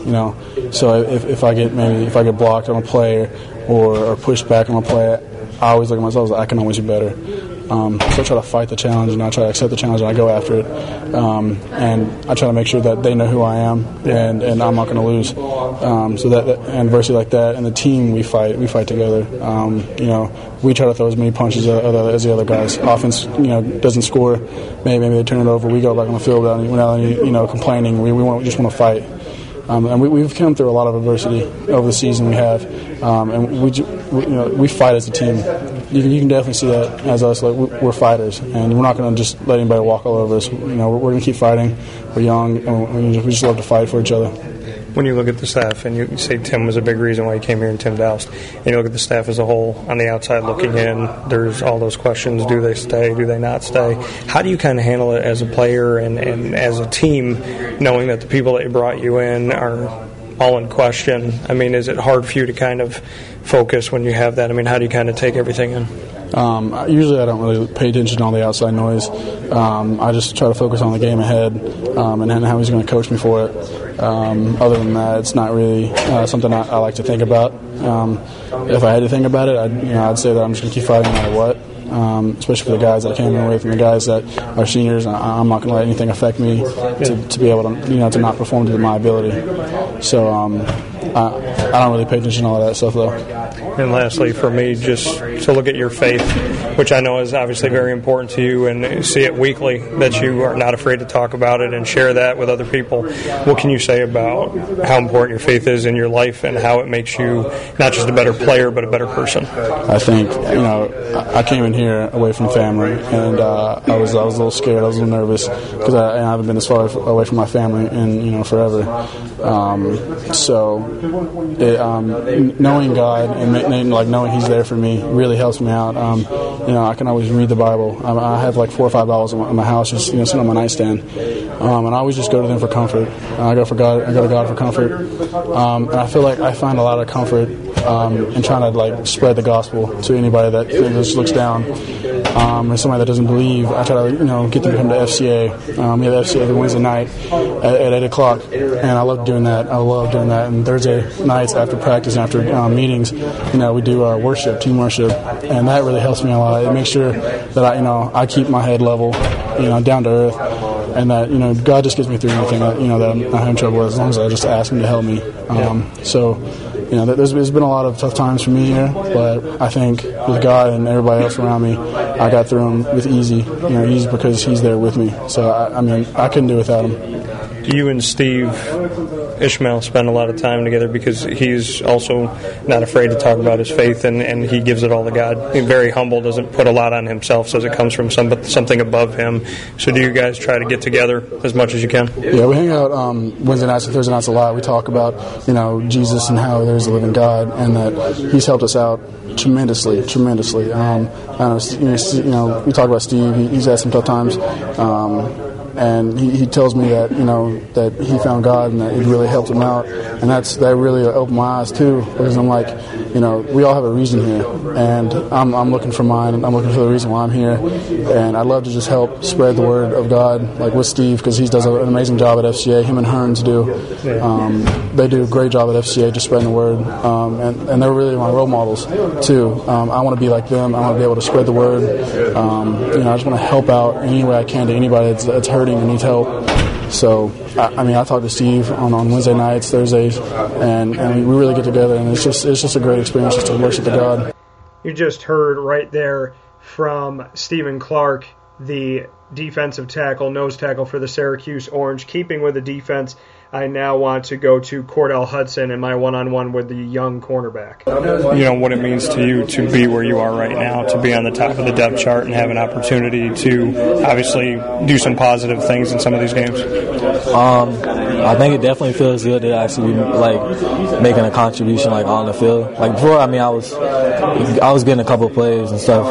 You know, so if, if I get maybe if I get blocked on a play or, or pushed back on a play, I always look at myself as I can always do better. Um, so I try to fight the challenge, and I try to accept the challenge, and I go after it. Um, and I try to make sure that they know who I am, and, and I'm not going to lose. Um, so that, that adversity like that, and the team, we fight. We fight together. Um, you know, we try to throw as many punches as the other guys. Offense, you know, doesn't score. Maybe maybe they turn it over. We go back on the field without any, without any you know complaining. We we, want, we just want to fight. Um, and we, we've come through a lot of adversity over the season. We have, um, and we, we, you know, we fight as a team. You can, you can definitely see that as us. Like we're fighters, and we're not going to just let anybody walk all over us. You know, we're, we're going to keep fighting. We're young, and we just, we just love to fight for each other. When you look at the staff, and you say Tim was a big reason why you came here, and Tim Daoust, and you look at the staff as a whole, on the outside looking in, there's all those questions: do they stay? Do they not stay? How do you kind of handle it as a player and, and as a team, knowing that the people that brought you in are all in question? I mean, is it hard for you to kind of focus when you have that? I mean, how do you kind of take everything in? Um, usually I don't really pay attention to all the outside noise. Um, I just try to focus on the game ahead um, and how he's going to coach me for it. Um, other than that, it's not really uh, something I, I like to think about. Um, if I had to think about it, I'd, you know, I'd say that I'm just going to keep fighting no matter what. Um, especially for the guys that I came in with and the guys that are seniors. I, I'm not going to let anything affect me to, to be able to, you know, to not perform to my ability. So um, I, I don't really pay attention to all of that stuff, though. And lastly, for me, just to look at your faith, which I know is obviously very important to you, and see it weekly, that you are not afraid to talk about it and share that with other people. What can you say about how important your faith is in your life and how it makes you not just a better player but a better person? I think, you know, I came in here away from family, and uh, I was I was a little scared, I was a little nervous because I, I haven't been this far away from my family in, you know, forever. Um, so it, um, knowing God and, and like knowing He's there for me really helps me out. Um, you know, I can always read the Bible. I, I have like four or five Bibles in my, in my house, just, you know, sitting on my nightstand, um, and I always just go to them for comfort. I go for God. I go to God for comfort, um, and I feel like I find a lot of comfort um, in trying to like spread the gospel to anybody that you know, just looks down. Um, and somebody that doesn't believe, I try to you know get them to come to F C A. Um, we have F C A every Wednesday night at, at eight o'clock, and I love doing that. I love doing that. And Thursday nights after practice and after um, meetings, you know, we do uh, worship, team worship, and that really helps me a lot. It makes sure that I, you know, I keep my head level, you know, down to earth, and that you know God just gets me through anything that you know that I'm having trouble with, as long as I just ask Him to help me. Um, so. You know, there's, there's been a lot of tough times for me here, but I think with God and everybody else around me, I got through them with easy. You know, easy because He's there with me. So I, I mean, I couldn't do it without Him. You and Steve Ishmael spend a lot of time together because he's also not afraid to talk about his faith, and, and he gives it all to God. He's very humble, doesn't put a lot on himself, says it comes from some, something above him. So do you guys try to get together as much as you can? Yeah, we hang out um, Wednesday nights and Thursday nights a lot. We talk about, you know, Jesus and how there's a living God, and that He's helped us out tremendously, tremendously. Um, I know, you know, we talk about Steve. He, he's had some tough times. Um, And he, he tells me that, you know, that he found God and that it really helped him out. And that's that really opened my eyes, too, because I'm like, you know, we all have a reason here. And I'm, I'm looking for mine, and I'm looking for the reason why I'm here. And I'd love to just help spread the word of God, like with Steve, because he does an amazing job at F C A. Him and Hearns do. Um, they do a great job at F C A just spreading the word. Um, and, and they're really my role models, too. Um, I want to be like them. I want to be able to spread the word. Um, you know, I just want to help out any way I can to anybody that's, that's hurting and needs help. So, I, I mean, I talk to Steve on, on Wednesday nights, Thursdays, and, and we really get together, and it's just it's just a great experience just to worship the God. You just heard right there from Stephen Clark, the defensive tackle, nose tackle for the Syracuse Orange. Keeping with the defense, I now want to go to Cordell Hudson and my one-on-one with the young cornerback. You know, what it means to you to be where you are right now, to be on the top of the depth chart and have an opportunity to obviously do some positive things in some of these games? Um, I think it definitely feels good to actually be, like, making a contribution, like, on the field. Like, before, I mean, I was I was getting a couple of plays and stuff,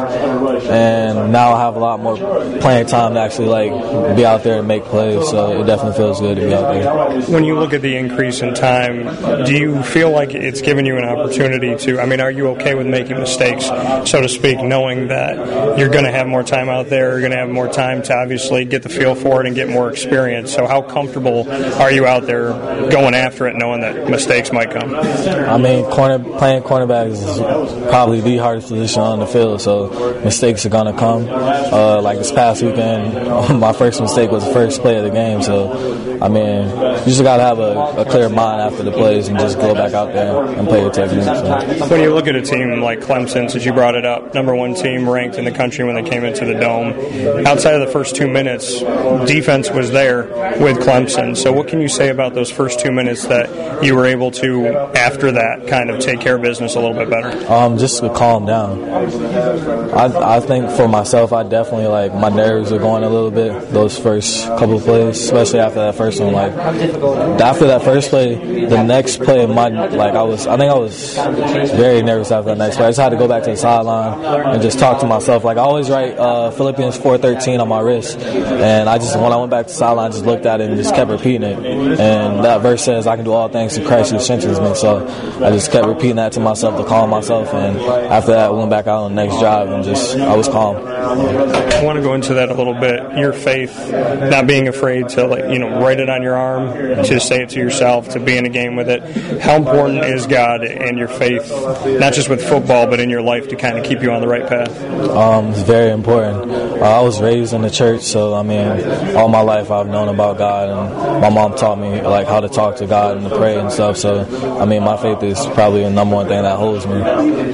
and now I have a lot more playing time to actually, like, be out there and make plays, so it definitely feels good to be out there. When you look at the increase in time, do you feel like it's given you an opportunity to, I mean, are you okay with making mistakes, so to speak, knowing that you're going to have more time out there, you're going to have more time to obviously get the feel for it and get more experience? So how comfortable are you you out there going after it, knowing that mistakes might come? I mean, corner playing cornerback is probably the hardest position on the field, so mistakes are gonna come. Uh, like this past weekend, my first mistake was the first play of the game. So, I mean, you just gotta have a, a clear mind after the plays and just go back out there and play your technique. So. When you look at a team like Clemson, since you brought it up, number one team ranked in the country when they came into the Dome, outside of the first two minutes, defense was there with Clemson. So what can you say about those first two minutes that you were able to, after that, kind of take care of business a little bit better? Um, just to calm down. I, I think for myself, I definitely, like, my nerves are going a little bit those first couple of plays, especially after that first one. Like, after that first play, the next play, my like I was, I think I was very nervous after that next play. I just had to go back to the sideline and just talk to myself. Like, I always write uh, Philippians four thirteen on my wrist, and I just, when I went back to the sideline, just looked at it and just kept repeating it. And that verse says, "I can do all things through Christ who strengthens me." So I just kept repeating that to myself to calm myself. And after that, I went back out on the next drive and just, I was calm. I want to go into that a little bit. Your faith, not being afraid to, like, you know, write it on your arm, to say it to yourself, to be in a game with it. How important is God and your faith, not just with football, but in your life, to kind of keep you on the right path? Um, it's very important. Uh, I was raised in the church, so I mean, all my life I've known about God, and my mom taught me like how to talk to God and to pray and stuff. So I mean, my faith is probably the number one thing that holds me.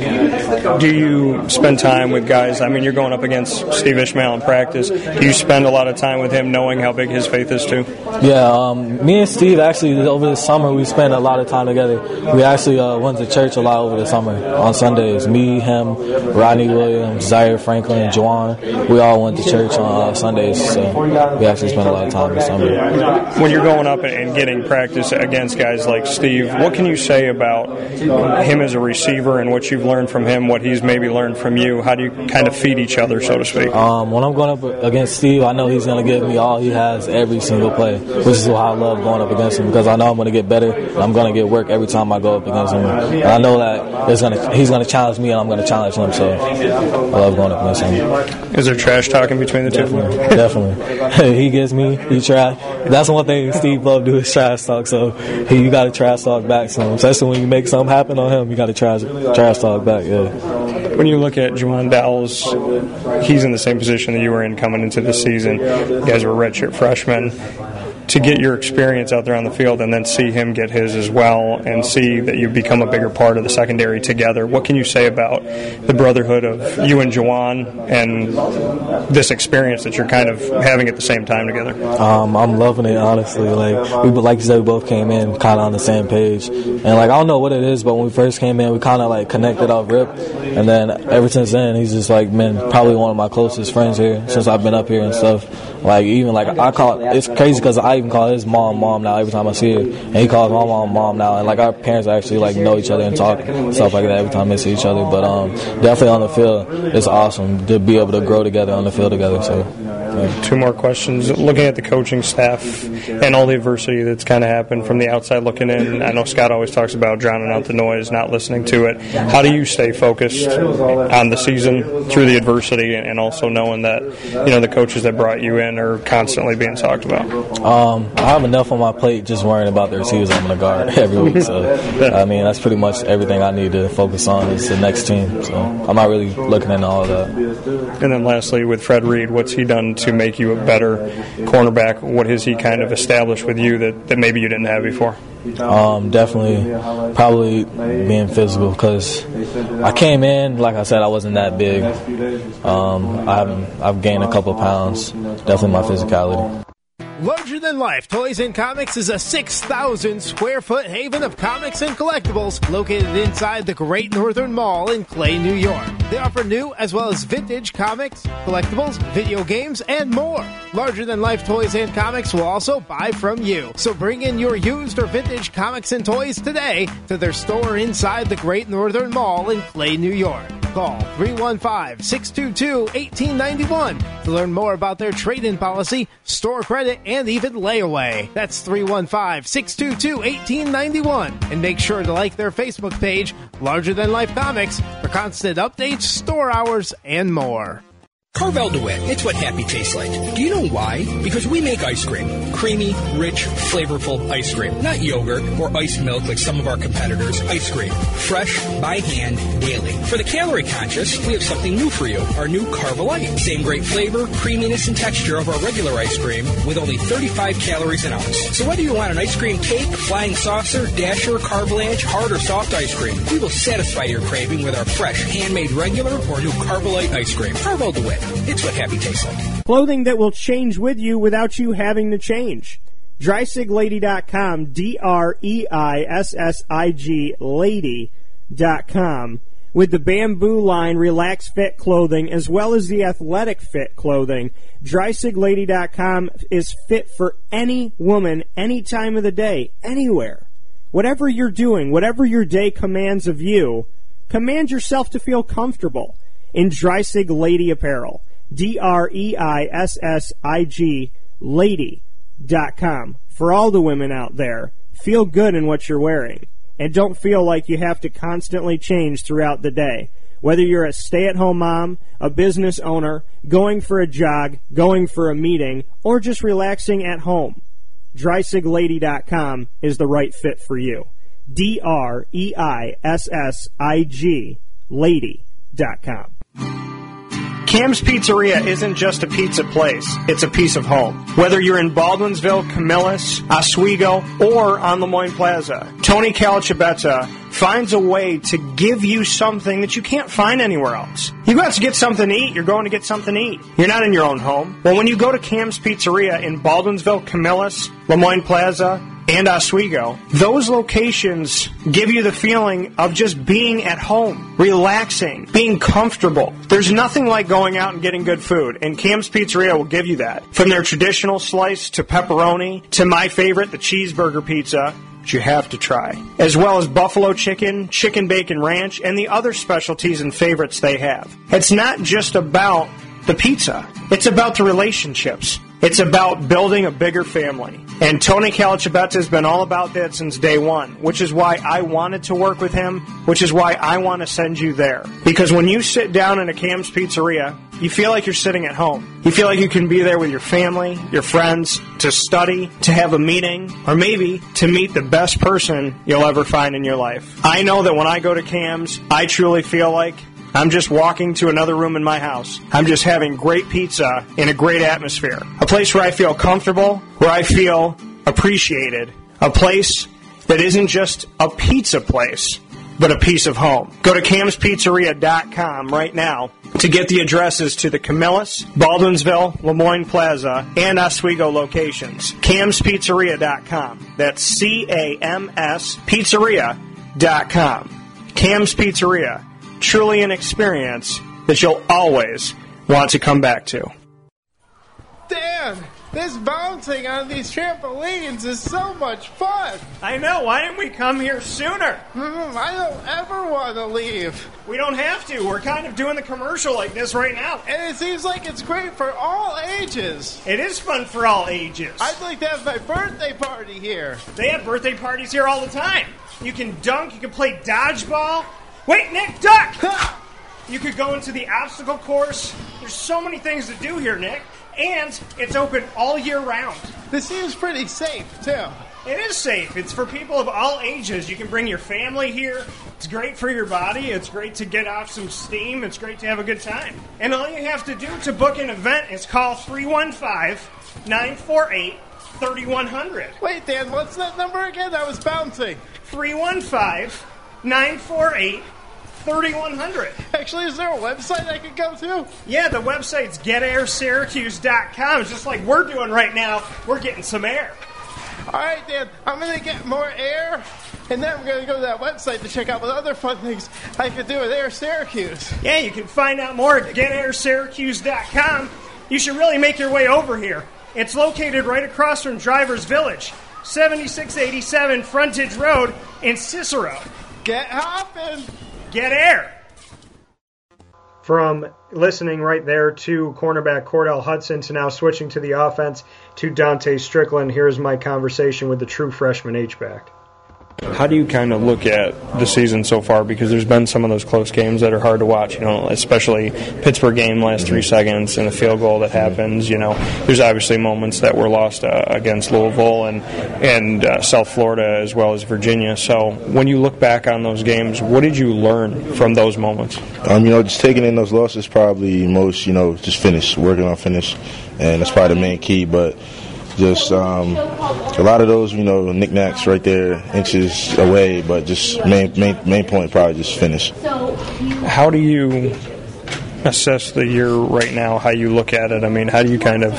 Do you spend time with guys? I mean, you're going up against Steve Ishmael in practice. Do you spend a lot of time with him, knowing how big his faith is too? Yeah, um, me and Steve actually over the summer we spent a lot of time together. We actually uh, went to church a lot over the summer on Sundays. Me, him, Rodney Williams, Zaire Franklin, Juwan. We all went to church on uh, Sundays, so we actually spent a lot of time this summer. When you're going up and getting practice against guys like Steve, what can you say about him as a receiver and what you've learned from him, what he's maybe learned from you? How do you kind of feed each other, so to speak? Um, when I'm going up against Steve, I know he's going to give me all he has every single play, which is why I love going up against him, because I know I'm going to get better and I'm going to get work every time I go up against him. And I know that it's gonna, he's going to challenge me and I'm going to challenge him, so I love going up against him. Is there trash talking between the definitely, two? Definitely. He gets me, he trash. That's one thing Steve love to do is trash talk, so he, you got to trash talk back. So especially when you make something happen on him, you got to trash, trash talk back, yeah. When you look at Juwan Dowles, he's in the same position that you were in coming into the season. You guys were redshirt freshmen. To get your experience out there on the field and then see him get his as well and see that you've become a bigger part of the secondary together, what can you say about the brotherhood of you and Juwan and this experience that you're kind of having at the same time together? Um, I'm loving it, honestly. Like we, like you said, we both came in kind of on the same page. And, like, I don't know what it is, but when we first came in, we kind of, like, connected off rip. And then ever since then, he's just, like, been probably one of my closest friends here since I've been up here and stuff. Like, even, like, I call it's crazy because I even call his mom mom now every time I see her, and he calls my mom mom now, and like our parents actually like know each other and talk stuff like that every time they see each other. But um, definitely on the field, it's awesome to be able to grow together on the field together. So. Yeah. Two more questions. Looking at the coaching staff and all the adversity that's kind of happened from the outside looking in, I know Scott always talks about drowning out the noise, not listening to it. How do you stay focused on the season through the adversity and also knowing that, you know, the coaches that brought you in are constantly being talked about? Um, I have enough on my plate just worrying about the receivers I'm going to guard every week. So, I mean, that's pretty much everything I need to focus on is the next team. So, I'm not really looking into all of that. And then lastly, with Fred Reed, what's he done to make you a better cornerback? What has he kind of established with you that, that maybe you didn't have before? Um, definitely, probably being physical, because I came in, like I said, I wasn't that big. Um, I haven't, I've gained a couple pounds. Definitely my physicality. Larger Than Life Toys and Comics is a six thousand square foot haven of comics and collectibles located inside the Great Northern Mall in Clay, New York. They offer new as well as vintage comics, collectibles, video games, and more. Larger Than Life Toys and Comics will also buy from you. So bring in your used or vintage comics and toys today to their store inside the Great Northern Mall in Clay, New York. Call three one five, six two two, one eight nine one to learn more about their trade-in policy, store credit, and even layaway. That's three one five, six two two, one eight nine one. And make sure to like their Facebook page, Larger Than Life Comics, for constant updates, store hours, and more. Carvel DeWitt, it's what happy tastes like. Do you know why? Because we make ice cream. Creamy, rich, flavorful ice cream. Not yogurt or ice milk like some of our competitors. Ice cream. Fresh, by hand, daily. For the calorie conscious, we have something new for you. Our new Carvelite. Same great flavor, creaminess, and texture of our regular ice cream with only thirty-five calories an ounce. So whether you want an ice cream cake, flying saucer, dasher, Carvelanche, hard or soft ice cream, we will satisfy your craving with our fresh, handmade regular or new Carvelite ice cream. Carvel DeWitt. It's what happy tastes like. Clothing that will change with you without you having to change. dry sig lady dot com, D R E I S S I G, lady dot com. With the Bamboo line Relax Fit clothing as well as the Athletic Fit clothing, dry sig lady dot com is fit for any woman, any time of the day, anywhere. Whatever you're doing, whatever your day commands of you, command yourself to feel comfortable in Dreisig Lady Apparel. D R E I S S I G, lady dot com. For all the women out there, feel good in what you're wearing. And don't feel like you have to constantly change throughout the day. Whether you're a stay-at-home mom, a business owner, going for a jog, going for a meeting, or just relaxing at home, dry sig lady dot com is the right fit for you. D R E I S S I G, lady dot com. Cam's Pizzeria isn't just a pizza place, it's a piece of home. Whether you're in Baldwinsville, Camillus, Oswego, or on Lemoyne Plaza, Tony Calacibetta finds a way to give you something that you can't find anywhere else. You go out to get something to eat, you're going to get something to eat. You're not in your own home. Well, when you go to Cam's Pizzeria in Baldwinsville, Camillus, Lemoyne Plaza, and Oswego, those locations give you the feeling of just being at home, relaxing, being comfortable. There's nothing like going out and getting good food, and Cam's Pizzeria will give you that. From their traditional slice to pepperoni to my favorite, the cheeseburger pizza, which you have to try, as well as buffalo chicken, chicken bacon ranch, and the other specialties and favorites they have. It's not just about the pizza. It's about the relationships. It's about building a bigger family. And Tony Calacibetta has been all about that since day one, which is why I wanted to work with him, which is why I want to send you there. Because when you sit down in a Cam's Pizzeria, you feel like you're sitting at home. You feel like you can be there with your family, your friends, to study, to have a meeting, or maybe to meet the best person you'll ever find in your life. I know that when I go to Cam's, I truly feel like I'm just walking to another room in my house. I'm just having great pizza in a great atmosphere. A place where I feel comfortable, where I feel appreciated. A place that isn't just a pizza place, but a piece of home. Go to cams pizzeria dot com right now to get the addresses to the Camillus, Baldwinsville, Lemoyne Plaza, and Oswego locations. cams pizzeria dot com. That's C A M S Pizzeria dot com. Cam's Pizzeria. Truly an experience that you'll always want to come back to. Dan, this bouncing on these trampolines is so much fun. I know. Why didn't we come here sooner? Mm, I don't ever want to leave. We don't have to. We're kind of doing the commercial like this right now. And it seems like it's great for all ages. It is fun for all ages. I'd like to have my birthday party here. They have birthday parties here all the time. You can dunk, you can play dodgeball. Wait, Nick, duck! You could go into the obstacle course. There's so many things to do here, Nick. And it's open all year round. This seems pretty safe, too. It is safe. It's for people of all ages. You can bring your family here. It's great for your body. It's great to get off some steam. It's great to have a good time. And all you have to do to book an event is call three one five, nine four eight, three one zero zero. Wait, Dan, what's that number again? I was bouncing. three one five, nine four eight, three one zero zero. Actually, is there a website I could go to? Yeah, the website's get air syracuse dot com. It's just like we're doing right now. We're getting some air. All right, Dan, I'm going to get more air, and then I'm going to go to that website to check out what other fun things I could do with Air Syracuse. Yeah, you can find out more at get air syracuse dot com. You should really make your way over here. It's located right across from Drivers Village, seventy-six eighty-seven Frontage Road in Cicero. Get hopping. Get air. From listening right there to cornerback Cordell Hudson to now switching to the offense to Dante Strickland, here's my conversation with the true freshman H-back. How do you kind of look at the season so far? Because there's been some of those close games that are hard to watch, you know, especially Pittsburgh game last three seconds and the field goal that happens. You know, there's obviously moments that were lost uh, against Louisville and, and uh, South Florida as well as Virginia. So when you look back on those games, what did you learn from those moments? Um, you know, just taking in those losses probably most, you know, just finish, working on finish, and that's probably the main key. But just um, a lot of those, you know, knickknacks right there, inches away, but just main, main, main point probably just finish. How do you assess the year right now, how you look at it? I mean, how do you kind of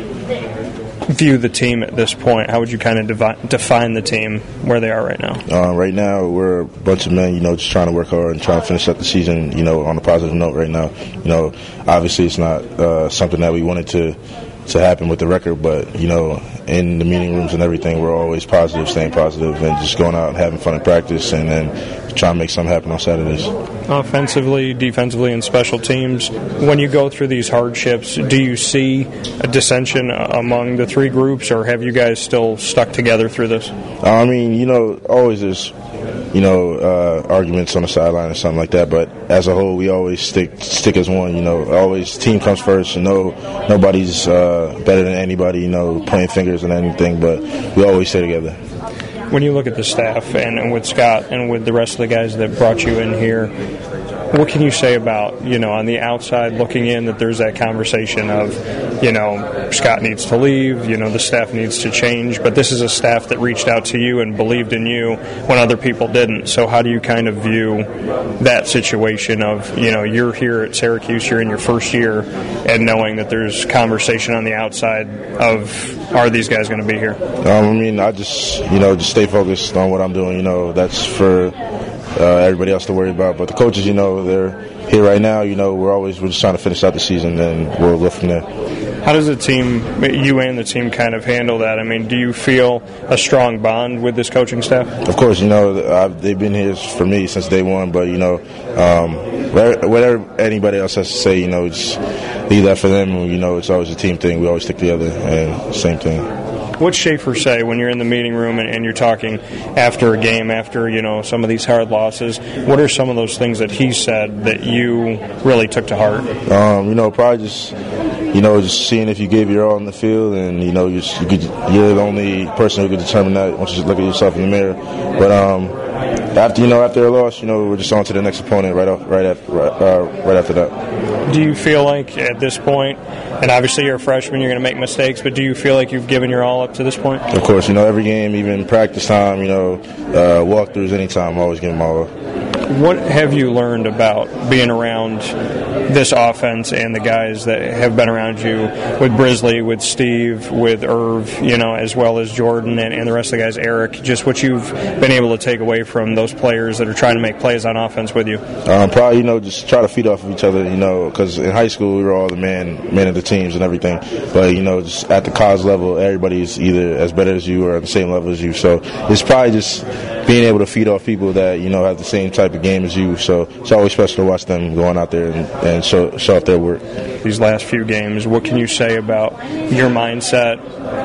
view the team at this point? How would you kind of devi- define the team where they are right now? Uh, right now, we're a bunch of men, you know, just trying to work hard and trying to finish up the season, you know, on a positive note right now. You know, obviously it's not uh, something that we wanted to to happen with the record, but, you know, in the meeting rooms and everything, we're always positive, staying positive, and just going out and having fun in practice and then trying to make something happen on Saturdays. Offensively, defensively, and special teams, when you go through these hardships, do you see a dissension among the three groups, or have you guys still stuck together through this? I mean, you know, always there's, you know, uh, arguments on the sideline or something like that, but as a whole, we always stick stick as one, you know, always team comes first, and no, nobody's uh, better than anybody, you know, pointing fingers and anything, but we always stay together. When you look at the staff and, and with Scott and with the rest of the guys that brought you in here, what can you say about, you know, on the outside looking in, that there's that conversation of, you know, Scott needs to leave, you know, the staff needs to change, but this is a staff that reached out to you and believed in you when other people didn't. So how do you kind of view that situation of, you know, you're here at Syracuse, you're in your first year, and knowing that there's conversation on the outside of, are these guys going to be here? Um, I mean, I just, you know, just stay focused on what I'm doing. You know, that's for uh, everybody else to worry about. But the coaches, you know, they're here right now. You know, we're always we're just trying to finish out the season, and we'll go from there. How does the team, you and the team, kind of handle that? I mean, do you feel a strong bond with this coaching staff? Of course, you know, I've, they've been here for me since day one. But, you know, um, whatever anybody else has to say, you know, just leave that for them. You know, it's always a team thing. We always stick together, and same thing. What's Schaefer say when you're in the meeting room and, and you're talking after a game, after, you know, some of these hard losses? What are some of those things that he said that you really took to heart? Um, you know, probably just, you know, just seeing if you gave your all in the field, and, you know, you're, you could, you're the only person who could determine that once you look at yourself in the mirror. But um, after, you know, after a loss, you know, we're just on to the next opponent right off, right after, right, uh, right after that. Do you feel like at this point, and obviously you're a freshman, you're going to make mistakes, but do you feel like you've given your all up to this point? Of course, you know, every game, even practice time, you know, uh, walkthroughs, anytime, I'm always giving my all. What have you learned about being around this offense and the guys that have been around you with Brisley, with Steve, with Irv, you know, as well as Jordan and, and the rest of the guys, Eric, just what you've been able to take away from those players that are trying to make plays on offense with you? Um, probably, you know, just try to feed off of each other, you know, because in high school we were all the man, man of the teams and everything. But, you know, just at the college level, everybody's either as better as you or at the same level as you. So it's probably just being able to feed off people that, you know, have the same type of game as you. So it's always special to watch them going out there and, and show, show off their work. These last few games, what can you say about your mindset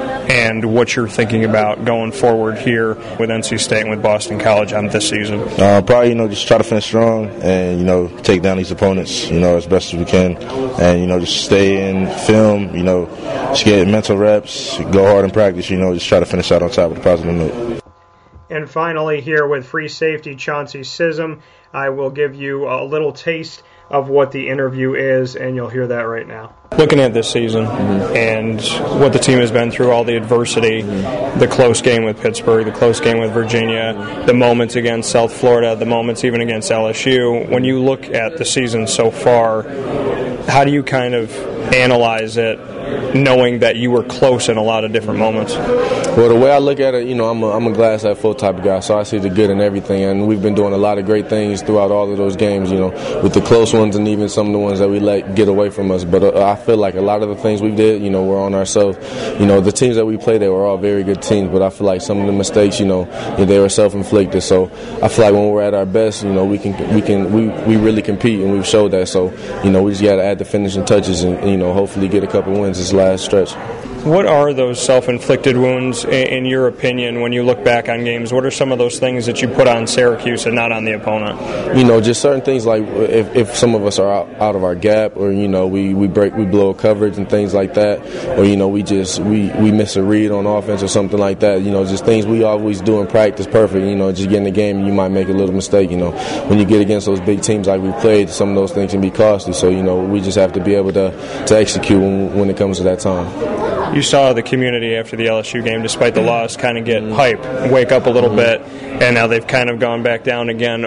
and what you're thinking about going forward here with N C State and with Boston College on this season? Uh, probably, you know, just try to finish strong and, you know, take down these opponents, you know, as best as we can. And, you know, just stay in film, you know, just get mental reps, go hard in practice, you know, just try to finish out on top with a positive note. And finally, here with free safety Chauncey Sism, I will give you a little taste of what the interview is, and you'll hear that right now. Looking at this season mm-hmm. and what the team has been through, all the adversity, mm-hmm. the close game with Pittsburgh, the close game with Virginia, the moments against South Florida, the moments even against L S U, when you look at the season so far, how do you kind of analyze it, knowing that you were close in a lot of different moments? Well, the way I look at it, you know, I'm a, I'm a glass half full type of guy, so I see the good in everything, and we've been doing a lot of great things throughout all of those games, you know, with the close ones and even some of the ones that we let get away from us. But uh, I feel like a lot of the things we did, you know, were on ourselves. You know, the teams that we played, they were all very good teams, but I feel like some of the mistakes, you know, they were self-inflicted. So I feel like when we're at our best, you know, we can we can we, we really compete, and we've showed that. So, you know, we just got to add the finishing touches and, you know, hopefully get a couple wins this last stretch. What are those self-inflicted wounds, in your opinion, when you look back on games? What are some of those things that you put on Syracuse and not on the opponent? You know, just certain things like if, if some of us are out, out of our gap, or you know, we, we break, we blow coverage and things like that, or you know, we just we, we miss a read on offense or something like that. You know, just things we always do in practice perfect. You know, just get in the game and you might make a little mistake. You know, when you get against those big teams like we played, some of those things can be costly. So you know, we just have to be able to to execute when, when it comes to that time. You saw the community after the L S U game, despite the loss, kind of get hype, wake up a little bit, and now they've kind of gone back down again.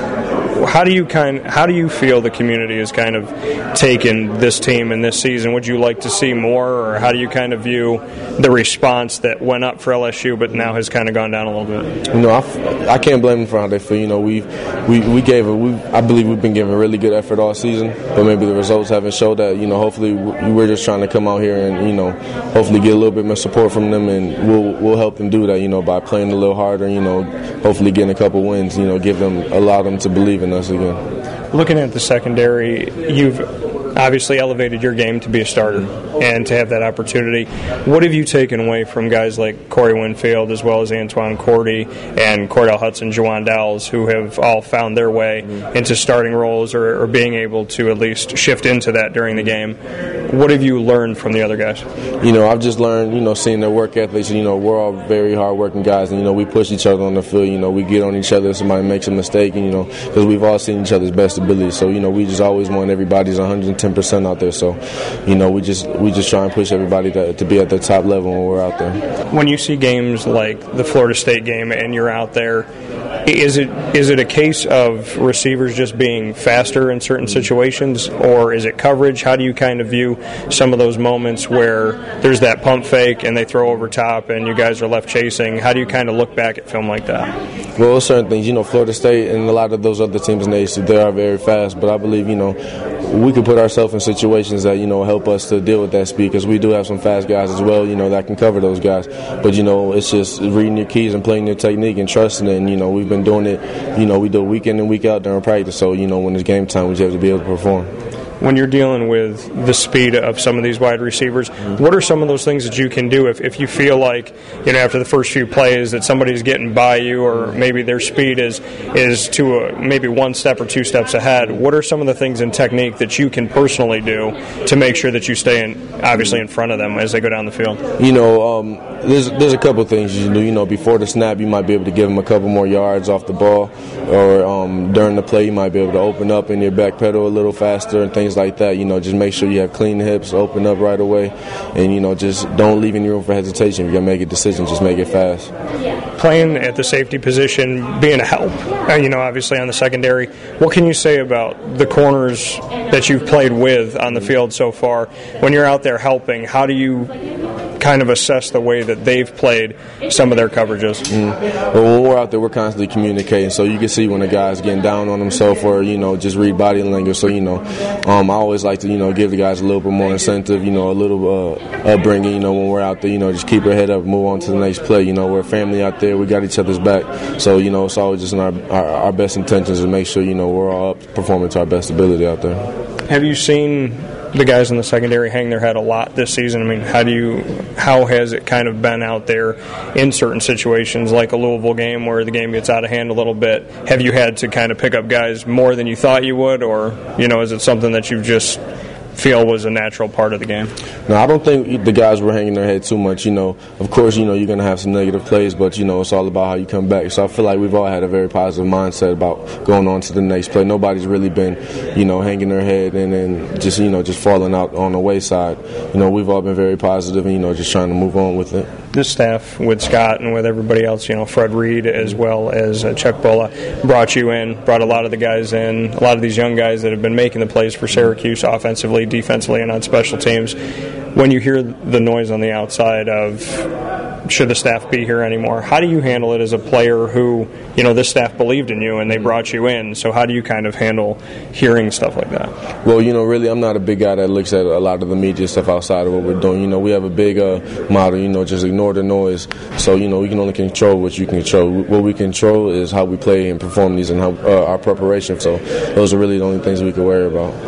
How do you kind? How do you feel the community has kind of taken this team in this season? Would you like to see more, or how do you kind of view the response that went up for L S U, but now has kind of gone down a little bit? You know, I, I can't blame them for how they feel. You know, we we we gave a, we I believe we've been giving a really good effort all season, but maybe the results haven't showed that. You know, hopefully we're just trying to come out here and you know, hopefully get a little bit more support from them, and we'll we'll help them do that. You know, by playing a little harder. You know, hopefully getting a couple wins. You know, give them allow them to believe in us again. Looking at the secondary, you've obviously elevated your game to be a starter and to have that opportunity. What have you taken away from guys like Corey Winfield as well as Antoine Cordy and Cordell Hudson, Jawan Dowles, who have all found their way into starting roles or, or being able to at least shift into that during the game? What have you learned from the other guys? You know, I've just learned, you know, seeing their work ethics. You know, we're all very hard-working guys, and, you know, we push each other on the field. You know, we get on each other if somebody makes a mistake, and, you know, because we've all seen each other's best abilities. So, you know, we just always want everybody's one hundred ten percent out there. So, you know, we just we just try and push everybody to, to be at the top level when we're out there. When you see games like the Florida State game and you're out there, is it is it a case of receivers just being faster in certain situations, or is it coverage? How do you kind of view some of those moments where there's that pump fake and they throw over top and you guys are left chasing? How do you kind of look back at film like that? Well, certain things, you know, Florida State and a lot of those other teams in the A C, they are very fast, but I believe, you know, we could put ourselves in situations that, you know, help us to deal with that speed, because we do have some fast guys as well, you know, that can cover those guys. But, you know, it's just reading your keys and playing your technique and trusting it. And, you know, we've been doing it, you know, we do it week in and week out during practice. So, you know, when it's game time, we just have to be able to perform. When you're dealing with the speed of some of these wide receivers, what are some of those things that you can do if, if you feel like, you know, after the first few plays that somebody's getting by you, or maybe their speed is is to a, maybe one step or two steps ahead? What are some of the things in technique that you can personally do to make sure that you stay in, obviously in front of them as they go down the field? You know, um, there's there's a couple things you can do. You know, before the snap, you might be able to give them a couple more yards off the ball, or um, during the play, you might be able to open up in your back pedal a little faster and things like that. You know, just make sure you have clean hips, open up right away, and, you know, just don't leave any room for hesitation. If you're going to make a decision, just make it fast. Playing at the safety position, being a help, you know, obviously on the secondary, what can you say about the corners that you've played with on the field so far? When you're out there helping, how do you kind of assess the way that they've played some of their coverages? Mm. Well, when we're out there, we're constantly communicating, so you can see when a guy's getting down on himself, or, you know, just read body language. So, you know, um, I always like to, you know, give the guys a little bit more incentive, you know, a little uh, upbringing, you know, when we're out there, you know, just keep our head up, move on to the next play. You know, we're a family out there, we got each other's back. So, you know, it's always just in our, our, our best intentions to make sure, you know, we're all up performing to our best ability out there. Have you seen the guys in the secondary hang their head a lot this season? I mean, how do you, how has it kind of been out there in certain situations, like a Louisville game where the game gets out of hand a little bit? Have you had to kind of pick up guys more than you thought you would, or, you know, is it something that you just feel was a natural part of the game? No, I don't think the guys were hanging their head too much. You know, of course, you know, you're going to have some negative plays, but, you know, it's all about how you come back. So I feel like we've all had a very positive mindset about going on to the next play. Nobody's really been, you know, hanging their head and then just, you know, just falling out on the wayside. You know, we've all been very positive and, you know, just trying to move on with it. This staff with Scott and with everybody else, you know, Fred Reed as well as uh, Chuck Bulla brought you in, brought a lot of the guys in, a lot of these young guys that have been making the plays for Syracuse offensively, defensively, and on special teams. When you hear the noise on the outside of should the staff be here anymore, how do you handle it as a player who, you know, this staff believed in you and they brought you in, so how do you kind of handle hearing stuff like that? Well, you know, really, I'm not a big guy that looks at a lot of the media stuff outside of what we're doing. You know, we have a big uh, motto, you know, just ignore the noise. So, you know, we can only control what you can control. What we control is how we play and perform these and how uh, our preparation. So those are really the only things we can worry about.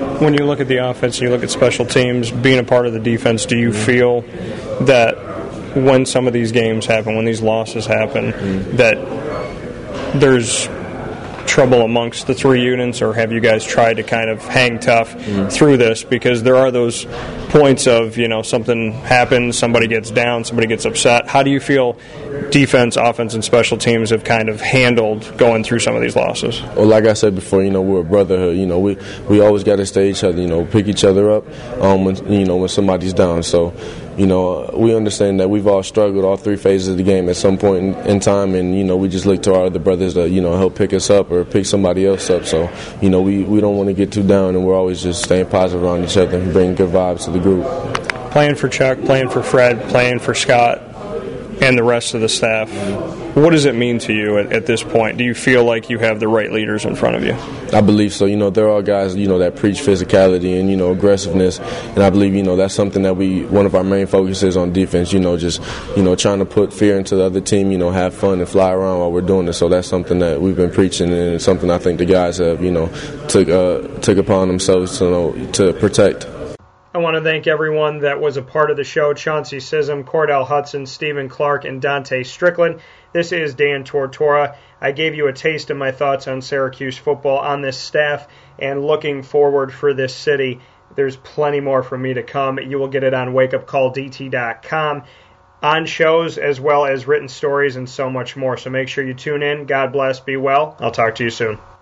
when you look at the offense and you look at special teams, being a part of the defense, do you feel that when some of these games happen, when these losses happen, mm-hmm. that there's trouble amongst the three units, or have you guys tried to kind of hang tough mm-hmm. through this? Because there are those points of, you know, something happens, somebody gets down, somebody gets upset. How do you feel defense, offense, and special teams have kind of handled going through some of these losses? Well, like I said before, you know, we're a brotherhood. You know, we, we always got to stay each other, you know, pick each other up um, when, you know, when somebody's down. So, you know, uh, we understand that we've all struggled all three phases of the game at some point in, in time, and, you know, we just look to our other brothers to, you know, help pick us up or pick somebody else up. So, you know, we, we don't want to get too down, and we're always just staying positive around each other and bringing good vibes to the group. Playing for Chuck, playing for Fred, playing for Scott, and the rest of the staff, what does it mean to you at, at this point? Do you feel like you have the right leaders in front of you? I believe so. You know, there are guys, you know, that preach physicality and, you know, aggressiveness, and I believe, you know, that's something that we, one of our main focuses on defense, you know, just, you know, trying to put fear into the other team, you know, have fun and fly around while we're doing it. So that's something that we've been preaching, and it's something I think the guys have, you know, took, uh, took upon themselves to, you know, to protect. I want to thank everyone that was a part of the show: Chauncey Sism, Cordell Hudson, Stephen Clark, and Dante Strickland. This is Dan Tortora. I gave you a taste of my thoughts on Syracuse football, on this staff, and looking forward for this city. There's plenty more from me to come. You will get it on wake up call d t dot com, on shows, as well as written stories and so much more. So make sure you tune in. God bless. Be well. I'll talk to you soon.